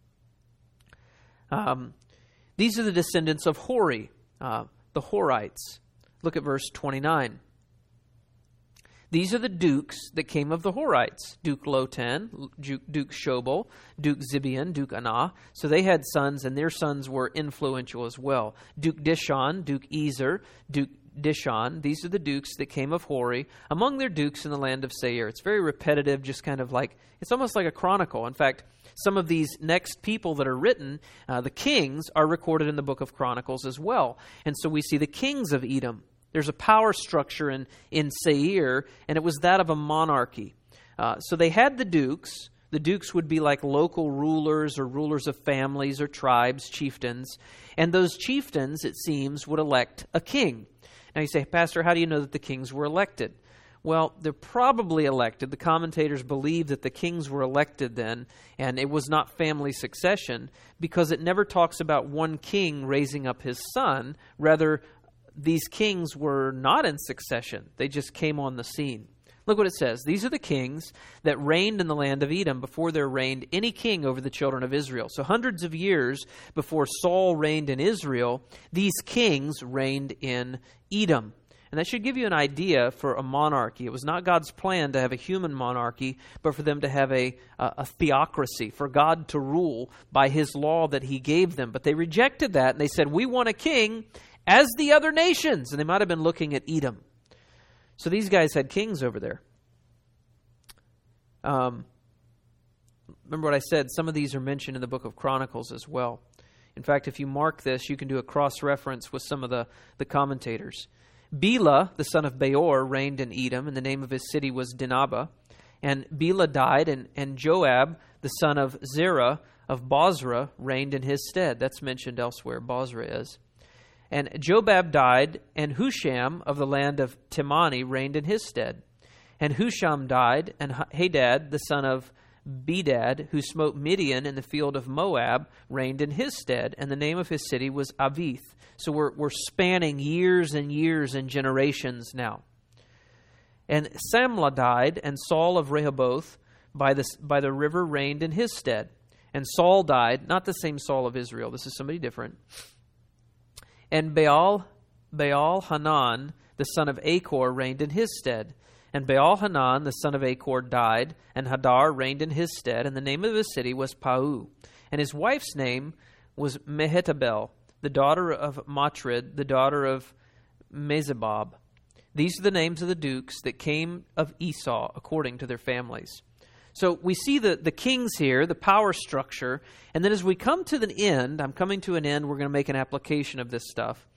Um, these are the descendants of Hori, uh, the Horites. Look at verse twenty-nine. These are the dukes that came of the Horites. Duke Lotan, Duke, Duke Shobal, Duke Zibeon, Duke Anah. So they had sons, and their sons were influential as well. Duke Dishon, Duke Ezer, Duke Dishon. These are the dukes that came of Hori, among their dukes in the land of Seir. It's very repetitive, just kind of like, it's almost like a chronicle. In fact, some of these next people that are written, uh, the kings, are recorded in the book of Chronicles as well. And so we see the kings of Edom. There's a power structure in, in Seir, and it was that of a monarchy. Uh, so they had the dukes. The dukes would be like local rulers or rulers of families or tribes, chieftains. And those chieftains, it seems, would elect a king. Now you say, Pastor, how do you know that the kings were elected? Well, they're probably elected. The commentators believe that the kings were elected then, and it was not family succession, because it never talks about one king raising up his son. Rather, these kings were not in succession. They just came on the scene. Look what it says. These are the kings that reigned in the land of Edom before there reigned any king over the children of Israel. So hundreds of years before Saul reigned in Israel, these kings reigned in Edom. And that should give you an idea for a monarchy. It was not God's plan to have a human monarchy, but for them to have a, a, a theocracy, for God to rule by his law that he gave them. But they rejected that, and they said, we want a king as the other nations. And they might have been looking at Edom. So these guys had kings over there. Um, remember what I said, some of these are mentioned in the book of Chronicles as well. In fact, if you mark this, you can do a cross-reference with some of the, the commentators. Bela, the son of Beor, reigned in Edom, and the name of his city was Dinhabah. And Bela died, and, and Joab, the son of Zerah of Bozrah, reigned in his stead. That's mentioned elsewhere, Bozrah is. And Jobab died, and Husham of the land of Temani reigned in his stead. And Husham died, and Hadad, the son of Bedad, who smote Midian in the field of Moab, reigned in his stead. And the name of his city was Avith. So we're, we're spanning years and years and generations now. And Samlah died, and Saul of Rehoboth by the, by the river reigned in his stead. And Saul died, not the same Saul of Israel, this is somebody different. And Baal, Baal Hanan, the son of Achor, reigned in his stead. And Baal Hanan, the son of Achor, died, and Hadar reigned in his stead, and the name of his city was Pau. And his wife's name was Mehetabel, the daughter of Matred, the daughter of Mezebab. These are the names of the dukes that came of Esau according to their families. So we see the, the kings here, the power structure, and then as we come to the end, I'm coming to an end, we're going to make an application of this stuff.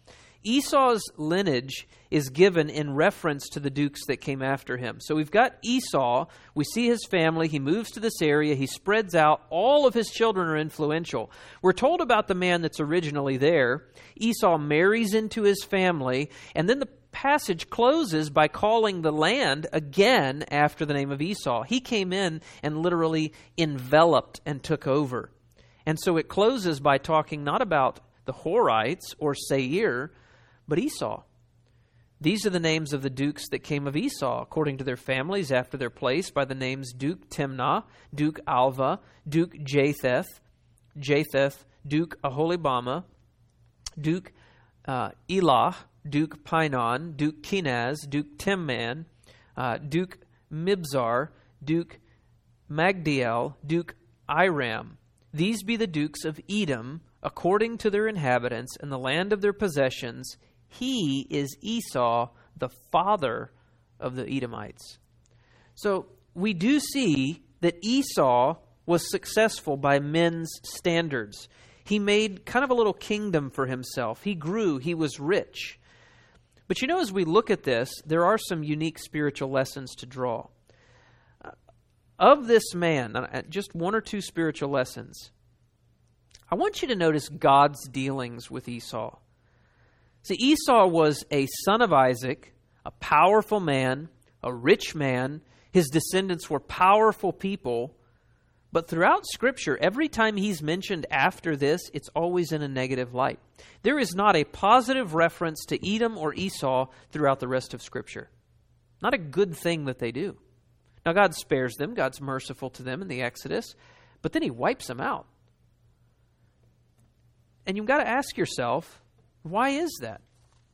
Esau's lineage is given in reference to the dukes that came after him. So we've got Esau. We see his family. He moves to this area. He spreads out. All of his children are influential. We're told about the man that's originally there. Esau marries into his family, and then the passage closes by calling the land again after the name of Esau. He came in and literally enveloped and took over. And so it closes by talking not about the Horites or Seir, but Esau. These are the names of the dukes that came of Esau, according to their families after their place, by the names Duke Timnah, Duke Alva, Duke Japheth, Japheth, Duke Aholibama, Duke uh, Elah, Duke Pinon, Duke Kenaz, Duke Timman, uh, Duke Mibzar, Duke Magdiel, Duke Iram. These be the dukes of Edom, according to their inhabitants, and the land of their possessions. He is Esau, the father of the Edomites. So we do see that Esau was successful by men's standards. He made kind of a little kingdom for himself. He grew. He was rich. But you know, as we look at this, there are some unique spiritual lessons to draw. Uh, of this man, uh, just one or two spiritual lessons. I want you to notice God's dealings with Esau. See, Esau was a son of Isaac, a powerful man, a rich man. His descendants were powerful people. But throughout Scripture, every time he's mentioned after this, it's always in a negative light. There is not a positive reference to Edom or Esau throughout the rest of Scripture. Not a good thing that they do. Now, God spares them. God's merciful to them in the Exodus. But then he wipes them out. And you've got to ask yourself, why is that?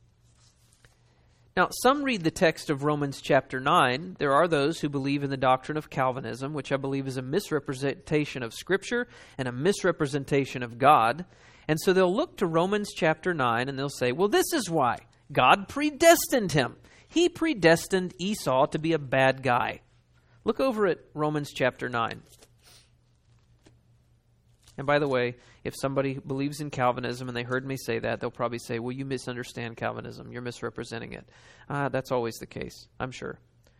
Now, some read the text of Romans chapter nine. There are those who believe in the doctrine of Calvinism, which I believe is a misrepresentation of Scripture and a misrepresentation of God. And so they'll look to Romans chapter nine and they'll say, well, this is why. God predestined him. He predestined Esau to be a bad guy. Look over at Romans chapter nine. And by the way, if somebody believes in Calvinism and they heard me say that, they'll probably say, well, you misunderstand Calvinism. You're misrepresenting it. Uh, that's always the case, I'm sure.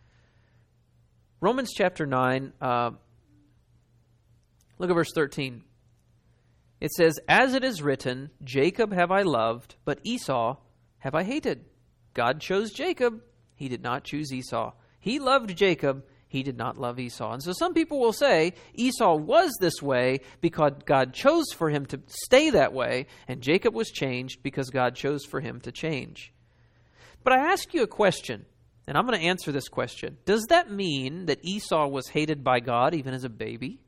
Romans chapter nine, uh, look at verse thirteen. It says, as it is written, Jacob have I loved, but Esau have I hated. God chose Jacob. He did not choose Esau. He loved Jacob. He did not love Esau. And so some people will say Esau was this way because God chose for him to stay that way, and Jacob was changed because God chose for him to change. But I ask you a question, and I'm going to answer this question. Does that mean that Esau was hated by God even as a baby?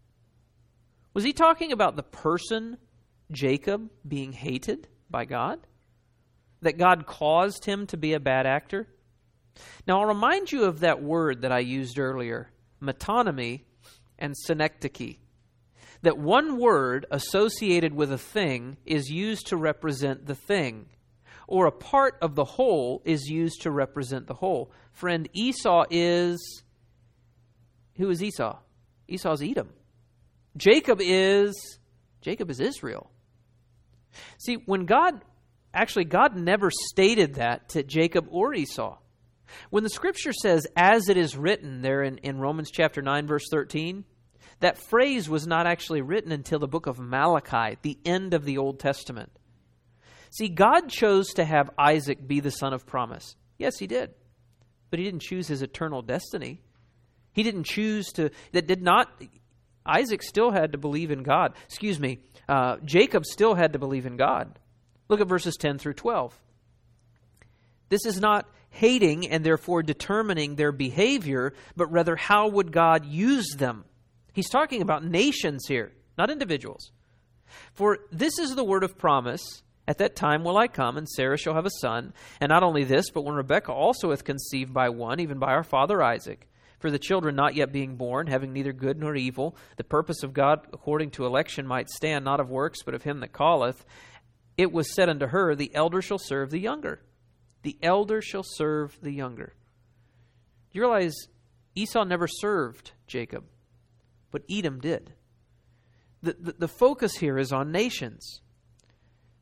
Was he talking about the person, Jacob, being hated by God? That God caused him to be a bad actor? Now, I'll remind you of that word that I used earlier, metonymy and synecdoche. That one word associated with a thing is used to represent the thing, or a part of the whole is used to represent the whole. Friend, Esau is... Who is Esau? Esau's Edom. Jacob is... Jacob is Israel. See, when God... Actually, God never stated that to Jacob or Esau. When the Scripture says, as it is written there in, in Romans chapter nine, verse thirteen, that phrase was not actually written until the book of Malachi, the end of the Old Testament. See, God chose to have Isaac be the son of promise. Yes, he did. But he didn't choose his eternal destiny. He didn't choose to, that did not, Isaac still had to believe in God. Excuse me, uh, Jacob still had to believe in God. Look at verses ten through twelve. This is not hating and therefore determining their behavior, but rather how would God use them. He's talking about nations here, not individuals. For this is the word of promise. At that time will I come, and Sarah shall have a son. And not only this, but when Rebekah also hath conceived by one, even by our father Isaac. For the children not yet being born, having neither good nor evil, the purpose of God according to election might stand, not of works, but of him that calleth. It was said unto her, the elder shall serve the younger. The elder shall serve the younger. You realize Esau never served Jacob, but Edom did. The, the, the focus here is on nations.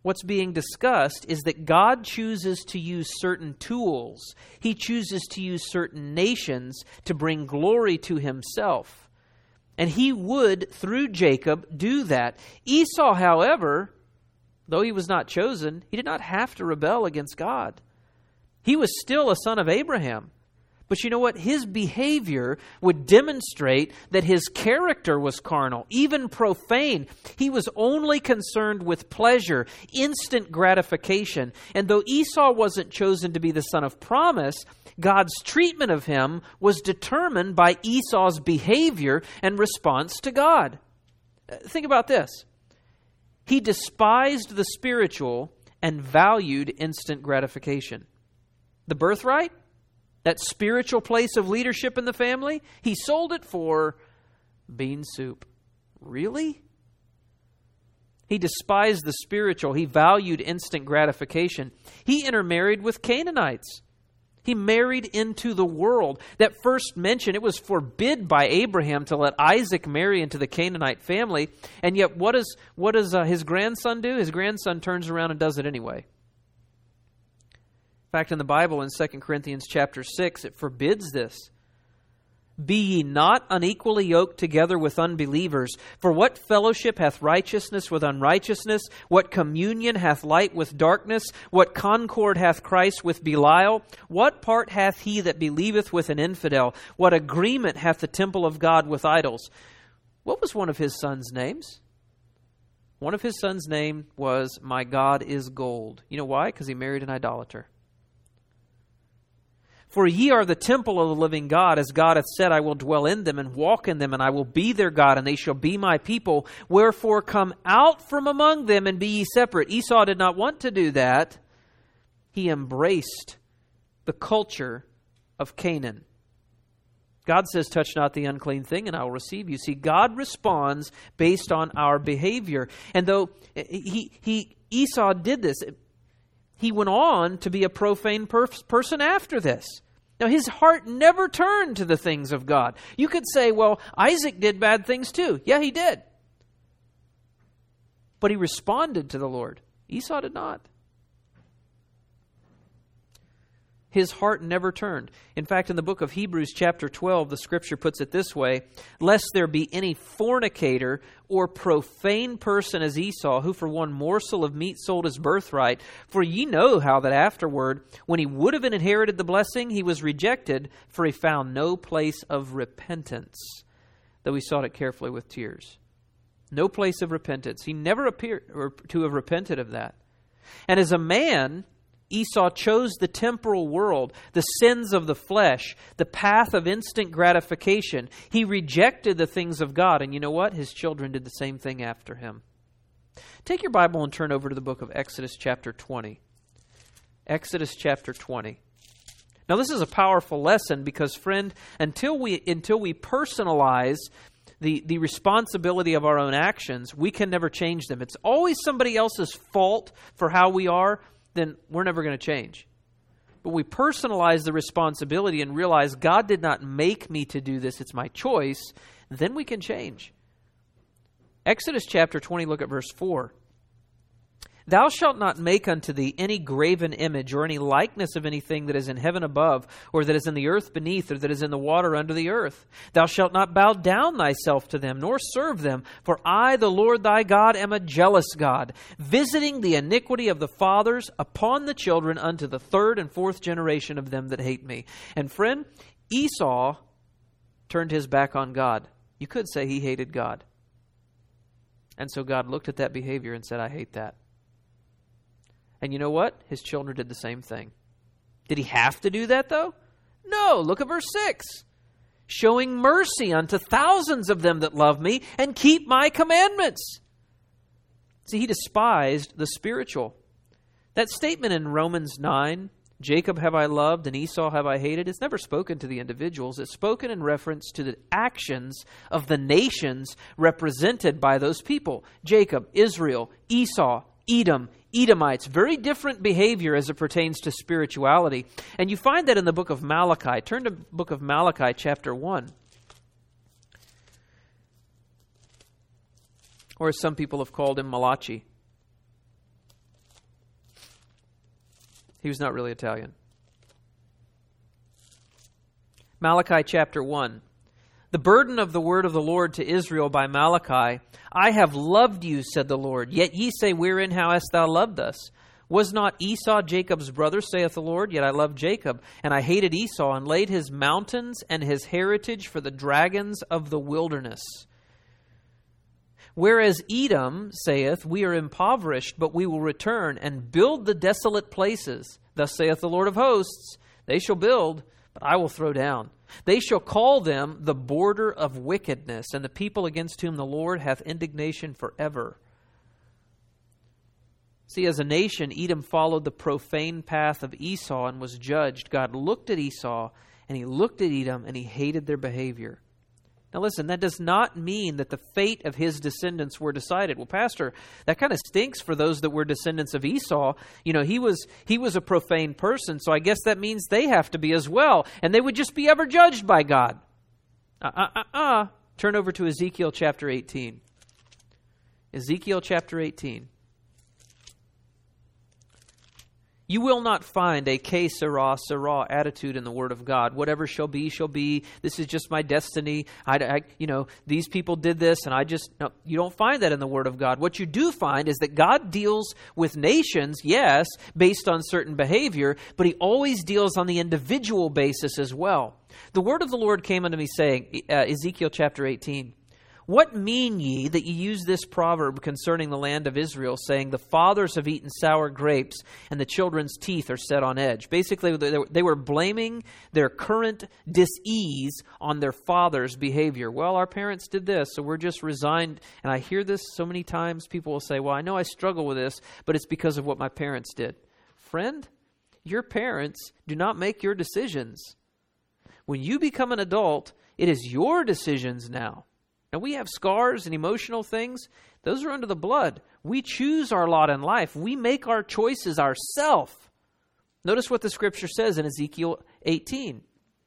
what's being discussed is that God chooses to use certain tools. He chooses to use certain nations to bring glory to himself. And he would, through Jacob, do that. Esau, however, though he was not chosen, he did not have to rebel against God. He was still a son of Abraham. But you know what? His behavior would demonstrate that his character was carnal, even profane. He was only concerned with pleasure, instant gratification. And though Esau wasn't chosen to be the son of promise, God's treatment of him was determined by Esau's behavior and response to God. Think about this. He despised the spiritual and valued instant gratification. The birthright, that spiritual place of leadership in the family, he sold it for bean soup. Really? He despised the spiritual. He valued instant gratification. He intermarried with Canaanites. He married into the world. That first mention, it was forbid by Abraham to let Isaac marry into the Canaanite family. And yet what does, what does uh, his grandson do? His grandson turns around and does it anyway. In fact, in the Bible, in Second Corinthians chapter six, it forbids this. Be ye not unequally yoked together with unbelievers. For what fellowship hath righteousness with unrighteousness? What communion hath light with darkness? What concord hath Christ with Belial? What part hath he that believeth with an infidel? What agreement hath the temple of God with idols? What was one of his sons' names? One of his sons' name was, My God is Gold. You know why? Because he married an idolater. For ye are the temple of the living God, as God hath said, I will dwell in them and walk in them, and I will be their God, and they shall be my people. Wherefore come out from among them and be ye separate. Esau did not want to do that. He embraced the culture of Canaan. God says, touch not the unclean thing, and I will receive you. See, God responds based on our behavior. And though he, he Esau did this, he went on to be a profane per- person after this. Now, his heart never turned to the things of God. You could say, well, Isaac did bad things too. Yeah, he did. But he responded to the Lord. Esau did not. His heart never turned. In fact, in the book of Hebrews chapter twelve, the scripture puts it this way, lest there be any fornicator or profane person as Esau, who for one morsel of meat sold his birthright. For ye know how that afterward, when he would have inherited the blessing, he was rejected, for he found no place of repentance, though he sought it carefully with tears. No place of repentance. He never appeared to have repented of that. And as a man, Esau chose the temporal world, the sins of the flesh, the path of instant gratification. He rejected the things of God. And you know what? His children did the same thing after him. Take your Bible and turn over to the book of Exodus chapter twenty. Exodus chapter twenty. Now this is a powerful lesson because, friend, until we until we personalize the, the responsibility of our own actions, we can never change them. It's always somebody else's fault for how we are, then we're never going to change. But we personalize the responsibility and realize God did not make me to do this, it's my choice, then we can change. Exodus chapter twenty, look at verse four. Thou shalt not make unto thee any graven image or any likeness of anything that is in heaven above, or that is in the earth beneath, or that is in the water under the earth. Thou shalt not bow down thyself to them, nor serve them. For I, the Lord thy God, am a jealous God, visiting the iniquity of the fathers upon the children unto the third and fourth generation of them that hate me. And friend, Esau turned his back on God. You could say he hated God. And so God looked at that behavior and said, I hate that. And you know what? His children did the same thing. Did he have to do that, though? No. Look at verse six. Showing mercy unto thousands of them that love me and keep my commandments. See, he despised the spiritual. That statement in Romans nine, Jacob have I loved and Esau have I hated, it's never spoken to the individuals. It's spoken in reference to the actions of the nations represented by those people. Jacob, Israel, Esau, Edom, Edomites, very different behavior as it pertains to spirituality. And you find that in the book of Malachi. Turn to the book of Malachi, chapter one. Or as some people have called him, Malachi. He was not really Italian. Malachi chapter one. The burden of the word of the Lord to Israel by Malachi. I have loved you, said the Lord. Yet ye say, wherein how hast thou loved us? Was not Esau Jacob's brother, saith the Lord? Yet I loved Jacob, and I hated Esau, and laid his mountains and his heritage for the dragons of the wilderness. Whereas Edom saith, we are impoverished, but we will return and build the desolate places. Thus saith the Lord of hosts, they shall build, but I will throw down. They shall call them the border of wickedness, and the people against whom the Lord hath indignation forever. See, as a nation, Edom followed the profane path of Esau and was judged. God looked at Esau, and he looked at Edom, and he hated their behavior. Now listen, that does not mean that the fate of his descendants were decided. Well, Pastor, that kind of stinks for those that were descendants of Esau. You know, he was he was a profane person, so I guess that means they have to be as well, and they would just be ever judged by God. Uh-uh-uh-uh. Turn over to Ezekiel chapter eighteen. Ezekiel chapter eighteen. You will not find a que sera, sera attitude in the Word of God. Whatever shall be, shall be. This is just my destiny. I, I, you know, these people did this, and I just... No, you don't find that in the Word of God. What you do find is that God deals with nations, yes, based on certain behavior, but He always deals on the individual basis as well. The word of the Lord came unto me saying, uh, Ezekiel chapter eighteen, what mean ye that ye use this proverb concerning the land of Israel, saying, the fathers have eaten sour grapes, and the children's teeth are set on edge? Basically, they were blaming their current dis-ease on their father's behavior. Well, our parents did this, so we're just resigned. And I hear this so many times. People will say, well, I know I struggle with this, but it's because of what my parents did. Friend, your parents do not make your decisions. When you become an adult, it is your decisions now. Now, we have scars and emotional things. Those are under the blood. We choose our lot in life. We make our choices ourselves. Notice what the Scripture says in Ezekiel eighteen.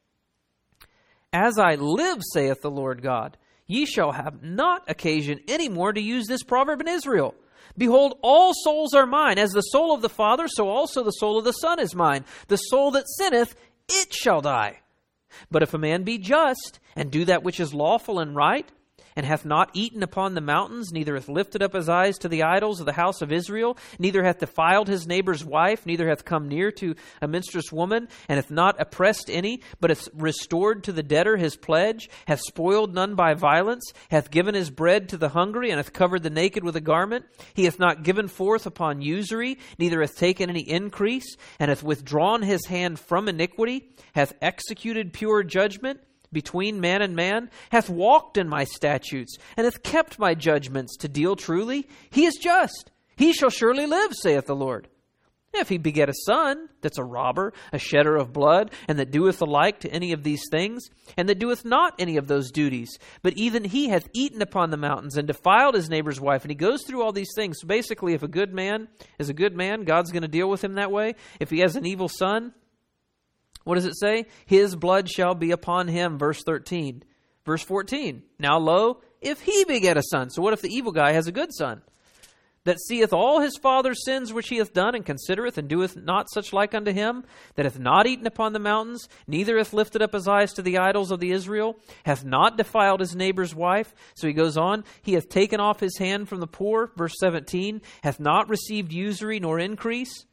As I live, saith the Lord God, ye shall have not occasion any more to use this proverb in Israel. Behold, all souls are mine. As the soul of the Father, so also the soul of the Son is mine. The soul that sinneth, it shall die. But if a man be just, and do that which is lawful and right, and hath not eaten upon the mountains, neither hath lifted up his eyes to the idols of the house of Israel, neither hath defiled his neighbor's wife, neither hath come near to a minstrous woman, and hath not oppressed any, but hath restored to the debtor his pledge, hath spoiled none by violence, hath given his bread to the hungry, and hath covered the naked with a garment, he hath not given forth upon usury, neither hath taken any increase, and hath withdrawn his hand from iniquity, hath executed pure judgment between man and man, hath walked in my statutes, and hath kept my judgments to deal truly, he is just. He shall surely live, saith the Lord. If he beget a son, that's a robber, a shedder of blood, and that doeth the like to any of these things, and that doeth not any of those duties, but even he hath eaten upon the mountains, and defiled his neighbor's wife, and he goes through all these things. So basically, if a good man is a good man, God's going to deal with him that way. If he has an evil son, what does it say? His blood shall be upon him, verse thirteen. Verse fourteen, now lo, if he beget a son. So what if the evil guy has a good son? That seeth all his father's sins which he hath done, and considereth and doeth not such like unto him, that hath not eaten upon the mountains, neither hath lifted up his eyes to the idols of the Israel, hath not defiled his neighbor's wife. So he goes on, he hath taken off his hand from the poor, verse seventeen, hath not received usury nor increase.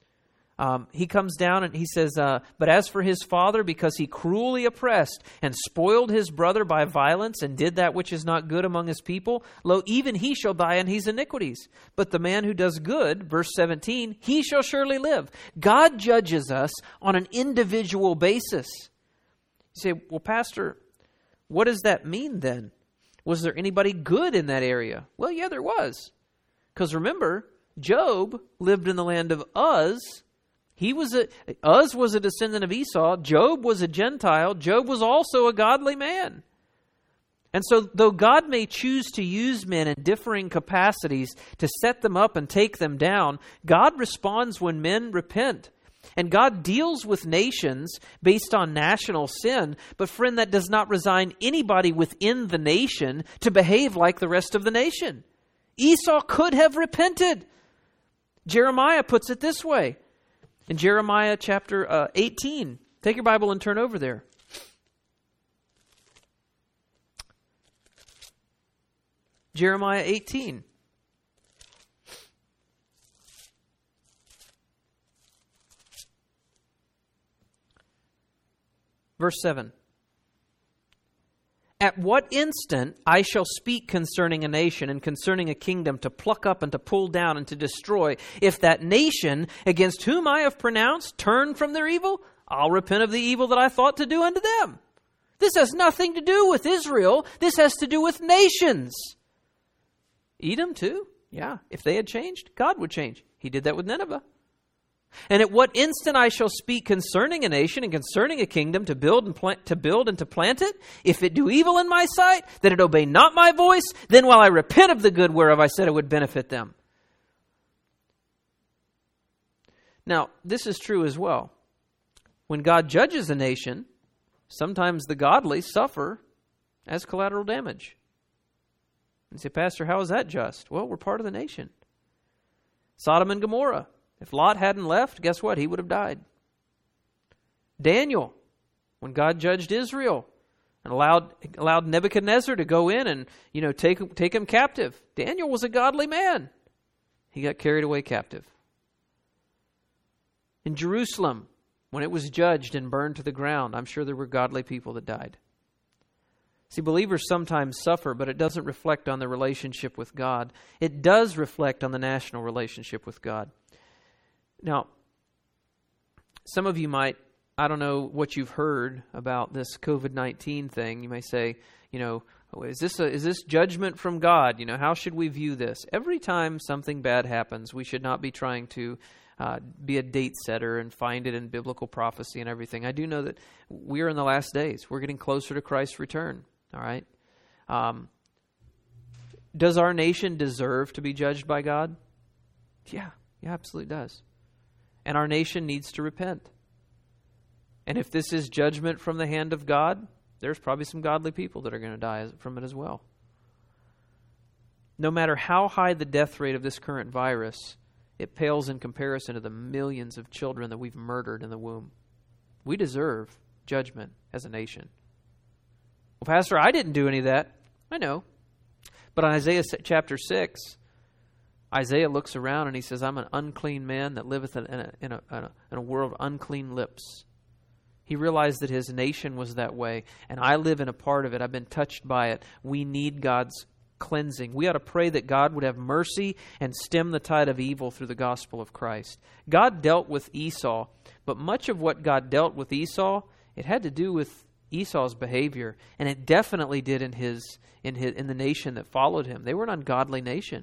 Um, he comes down and he says, uh, but as for his father, because he cruelly oppressed and spoiled his brother by violence and did that which is not good among his people, lo, even he shall die in his iniquities. But the man who does good, verse seventeen, he shall surely live. God judges us on an individual basis. You say, well, Pastor, what does that mean then? Was there anybody good in that area? Well, yeah, there was. Because remember, Job lived in the land of Uz. He was a, Uz was a descendant of Esau. Job was a Gentile. Job was also a godly man. And so though God may choose to use men in differing capacities to set them up and take them down, God responds when men repent. And God deals with nations based on national sin. But friend, that does not resign anybody within the nation to behave like the rest of the nation. Esau could have repented. Jeremiah puts it this way. In Jeremiah chapter uh, eighteen, take your Bible and turn over there. Jeremiah eighteen. Verse seven. At what instant I shall speak concerning a nation and concerning a kingdom to pluck up and to pull down and to destroy, if that nation against whom I have pronounced turn from their evil, I'll repent of the evil that I thought to do unto them. This has nothing to do with Israel. This has to do with nations. Edom too? Yeah. If they had changed, God would change. He did that with Nineveh. And at what instant I shall speak concerning a nation and concerning a kingdom to build and plant, to build and to plant it, if it do evil in my sight, that it obey not my voice, then will I repent of the good whereof I said it would benefit them. Now, this is true as well. When God judges a nation, sometimes the godly suffer as collateral damage. You say, Pastor, how is that just? Well, we're part of the nation. Sodom and Gomorrah. If Lot hadn't left, guess what? He would have died. Daniel, when God judged Israel and allowed allowed Nebuchadnezzar to go in and, you know, take, take him captive. Daniel was a godly man. He got carried away captive. In Jerusalem, when it was judged and burned to the ground, I'm sure there were godly people that died. See, believers sometimes suffer, but it doesn't reflect on the relationship with God. It does reflect on the national relationship with God. Now, some of you might, I don't know what you've heard about this covid nineteen thing. You may say, you know, oh, is this a, is this judgment from God? You know, how should we view this? Every time something bad happens, we should not be trying to uh, be a date setter and find it in biblical prophecy and everything. I do know that we are in the last days. We're getting closer to Christ's return. All right. Um, does our nation deserve to be judged by God? Yeah, yeah, absolutely does. And our nation needs to repent. And if this is judgment from the hand of God, there's probably some godly people that are going to die from it as well. No matter how high the death rate of this current virus, it pales in comparison to the millions of children that we've murdered in the womb. We deserve judgment as a nation. Well, Pastor, I didn't do any of that. I know. But in Isaiah chapter six, Isaiah looks around and he says, I'm an unclean man that liveth in a, in a, in a, in a world of unclean lips. He realized that his nation was that way, and I live in a part of it. I've been touched by it. We need God's cleansing. We ought to pray that God would have mercy and stem the tide of evil through the gospel of Christ. God dealt with Esau, but much of what God dealt with Esau, it had to do with Esau's behavior, and it definitely did in his in his in the nation that followed him. They were an ungodly nation.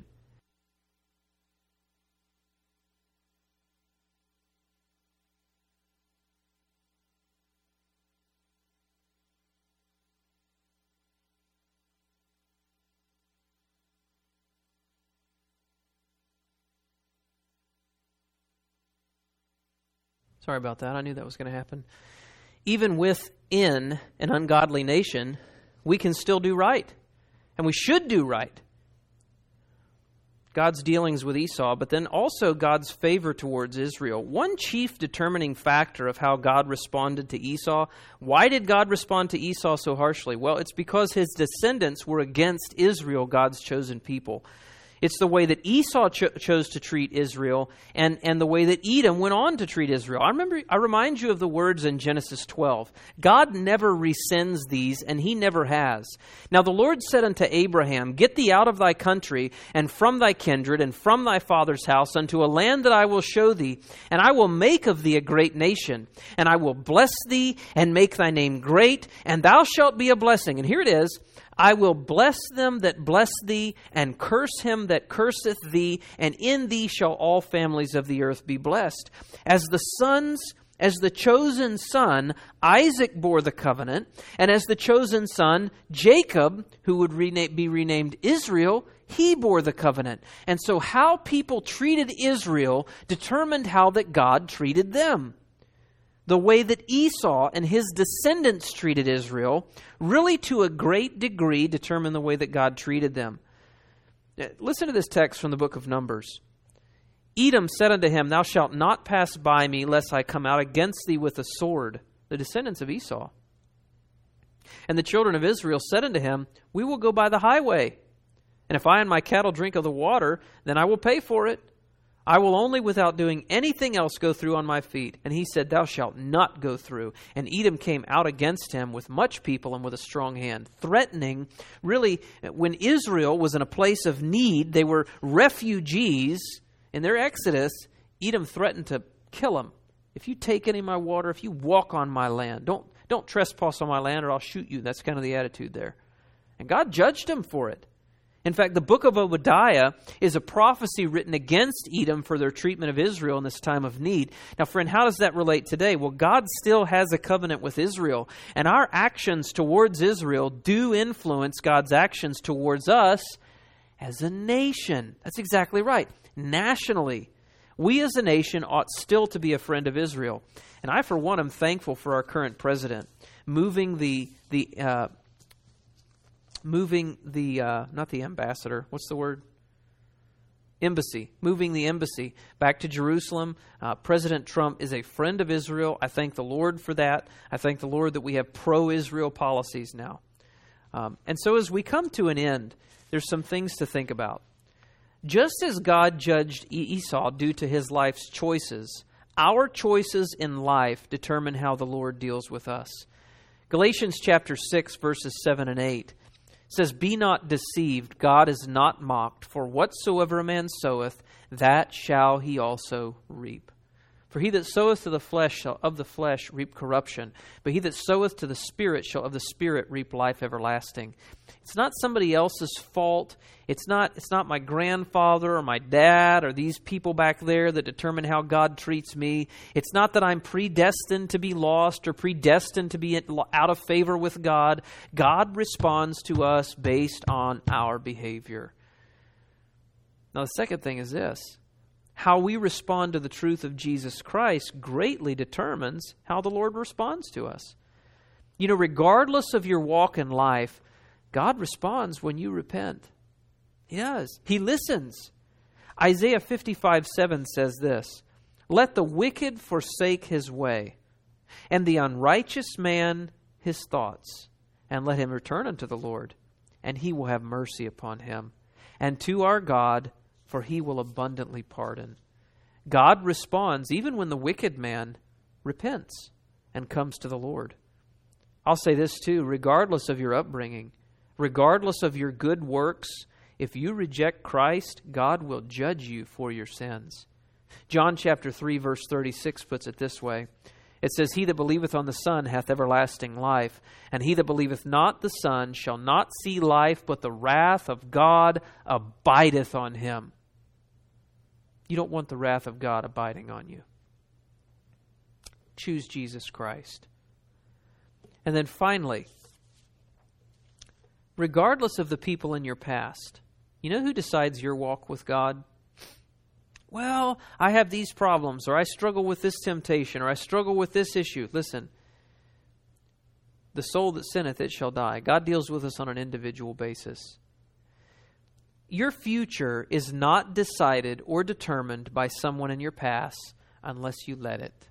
Sorry about that. I knew that was going to happen. Even within an ungodly nation, we can still do right. And we should do right. God's dealings with Esau, but then also God's favor towards Israel. One chief determining factor of how God responded to Esau. Why did God respond to Esau so harshly? Well, it's because his descendants were against Israel, God's chosen people. It's the way that Esau cho- chose to treat Israel and, and the way that Edom went on to treat Israel. I remember, I remind you of the words in Genesis twelve. God never rescinds these, and he never has. Now the Lord said unto Abraham, Get thee out of thy country, and from thy kindred, and from thy father's house, unto a land that I will show thee, and I will make of thee a great nation, and I will bless thee, and make thy name great, and thou shalt be a blessing. And here it is. I will bless them that bless thee, and curse him that curseth thee, and in thee shall all families of the earth be blessed. As the sons, as the chosen son, Isaac bore the covenant, and as the chosen son, Jacob, who would rena- be renamed Israel, he bore the covenant. And so how people treated Israel determined how that God treated them. The way that Esau and his descendants treated Israel really to a great degree determined the way that God treated them. Listen to this text from the book of Numbers. Edom said unto him, Thou shalt not pass by me, lest I come out against thee with a sword. The descendants of Esau. And the children of Israel said unto him, We will go by the highway. And if I and my cattle drink of the water, then I will pay for it. I will only without doing anything else go through on my feet. And he said, Thou shalt not go through. And Edom came out against him with much people and with a strong hand, threatening. Really, when Israel was in a place of need, they were refugees. In their exodus, Edom threatened to kill them. If you take any of my water, if you walk on my land, don't, don't trespass on my land or I'll shoot you. That's kind of the attitude there. And God judged them for it. In fact, the book of Obadiah is a prophecy written against Edom for their treatment of Israel in this time of need. Now, friend, how does that relate today? Well, God still has a covenant with Israel, and our actions towards Israel do influence God's actions towards us as a nation. That's exactly right. Nationally, we as a nation ought still to be a friend of Israel. And I, for one, am thankful for our current president moving the the uh, moving the uh, not the ambassador. What's the word? Embassy. Moving the embassy back to Jerusalem. Uh, President Trump is a friend of Israel. I thank the Lord for that. I thank the Lord that we have pro-Israel policies now. Um, and so, as we come to an end, there's some things to think about. Just as God judged Esau due to his life's choices, our choices in life determine how the Lord deals with us. Galatians chapter six, verses seven and eight says, Be not deceived, God is not mocked, for whatsoever a man soweth, that shall he also reap. For he that soweth to the flesh shall of the flesh reap corruption, but he that soweth to the Spirit shall of the Spirit reap life everlasting. It's not somebody else's fault. It's not, it's not my grandfather or my dad or these people back there that determine how God treats me. It's not that I'm predestined to be lost or predestined to be out of favor with God. God responds to us based on our behavior. Now, the second thing is this. How we respond to the truth of Jesus Christ greatly determines how the Lord responds to us. You know, regardless of your walk in life, God responds when you repent. He does. He listens. Isaiah fifty-five seven says this, Let the wicked forsake his way, and the unrighteous man his thoughts, and let him return unto the Lord, and he will have mercy upon him, and to our God, for he will abundantly pardon. God responds even when the wicked man repents and comes to the Lord. I'll say this too, regardless of your upbringing, regardless of your good works, if you reject Christ, God will judge you for your sins. John chapter three, verse thirty-six puts it this way. It says, He that believeth on the Son hath everlasting life, and he that believeth not the Son shall not see life, but the wrath of God abideth on him. You don't want the wrath of God abiding on you. Choose Jesus Christ. And then finally, regardless of the people in your past, you know who decides your walk with God? Well, I have these problems, or I struggle with this temptation, or I struggle with this issue. Listen, the soul that sinneth, it shall die. God deals with us on an individual basis. Your future is not decided or determined by someone in your past unless you let it.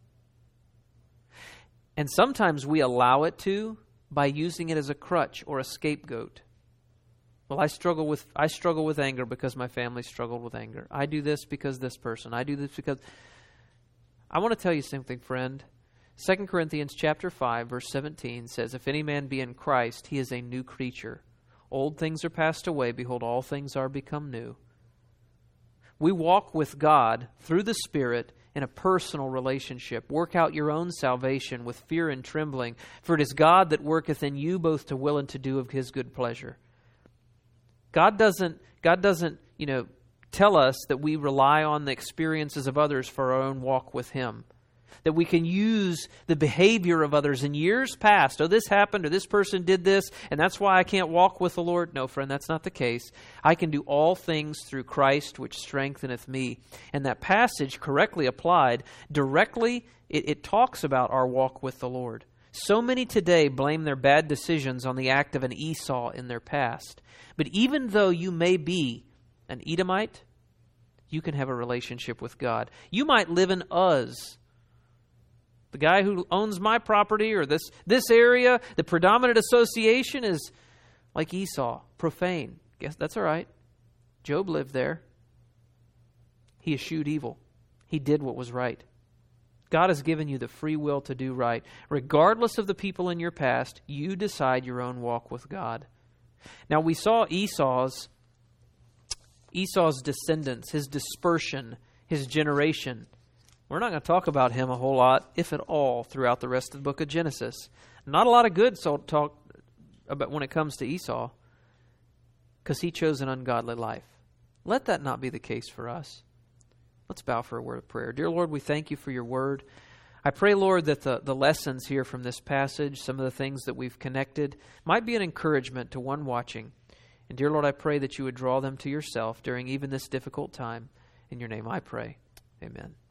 And sometimes we allow it to by using it as a crutch or a scapegoat. Well, I struggle with I struggle with anger because my family struggled with anger. I do this because this person. I do this because... I want to tell you something, friend. Second Corinthians chapter five, verse seventeen says, If any man be in Christ, he is a new creature. Old things are passed away. Behold, all things are become new. We walk with God through the Spirit in a personal relationship. Work out your own salvation with fear and trembling, for it is God that worketh in you both to will and to do of His good pleasure. God doesn't, God doesn't, you know, tell us that we rely on the experiences of others for our own walk with Him. That we can use the behavior of others in years past. Oh, this happened, or this person did this, and that's why I can't walk with the Lord. No, friend, that's not the case. I can do all things through Christ, which strengtheneth me. And that passage, correctly applied, directly, it, it talks about our walk with the Lord. So many today blame their bad decisions on the act of an Esau in their past. But even though you may be an Edomite, you can have a relationship with God. You might live in Uz. The guy who owns my property or this, this area, the predominant association is like Esau, profane. Guess that's all right. Job lived there. He eschewed evil. He did what was right. God has given you the free will to do right. Regardless of the people in your past, you decide your own walk with God. Now we saw Esau's Esau's descendants, his dispersion, his generation. We're not going to talk about him a whole lot, if at all, throughout the rest of the book of Genesis. Not a lot of good so talk about when it comes to Esau, because he chose an ungodly life. Let that not be the case for us. Let's bow for a word of prayer. Dear Lord, we thank you for your word. I pray, Lord, that the, the lessons here from this passage, some of the things that we've connected, might be an encouragement to one watching. And dear Lord, I pray that you would draw them to yourself during even this difficult time. In your name I pray. Amen.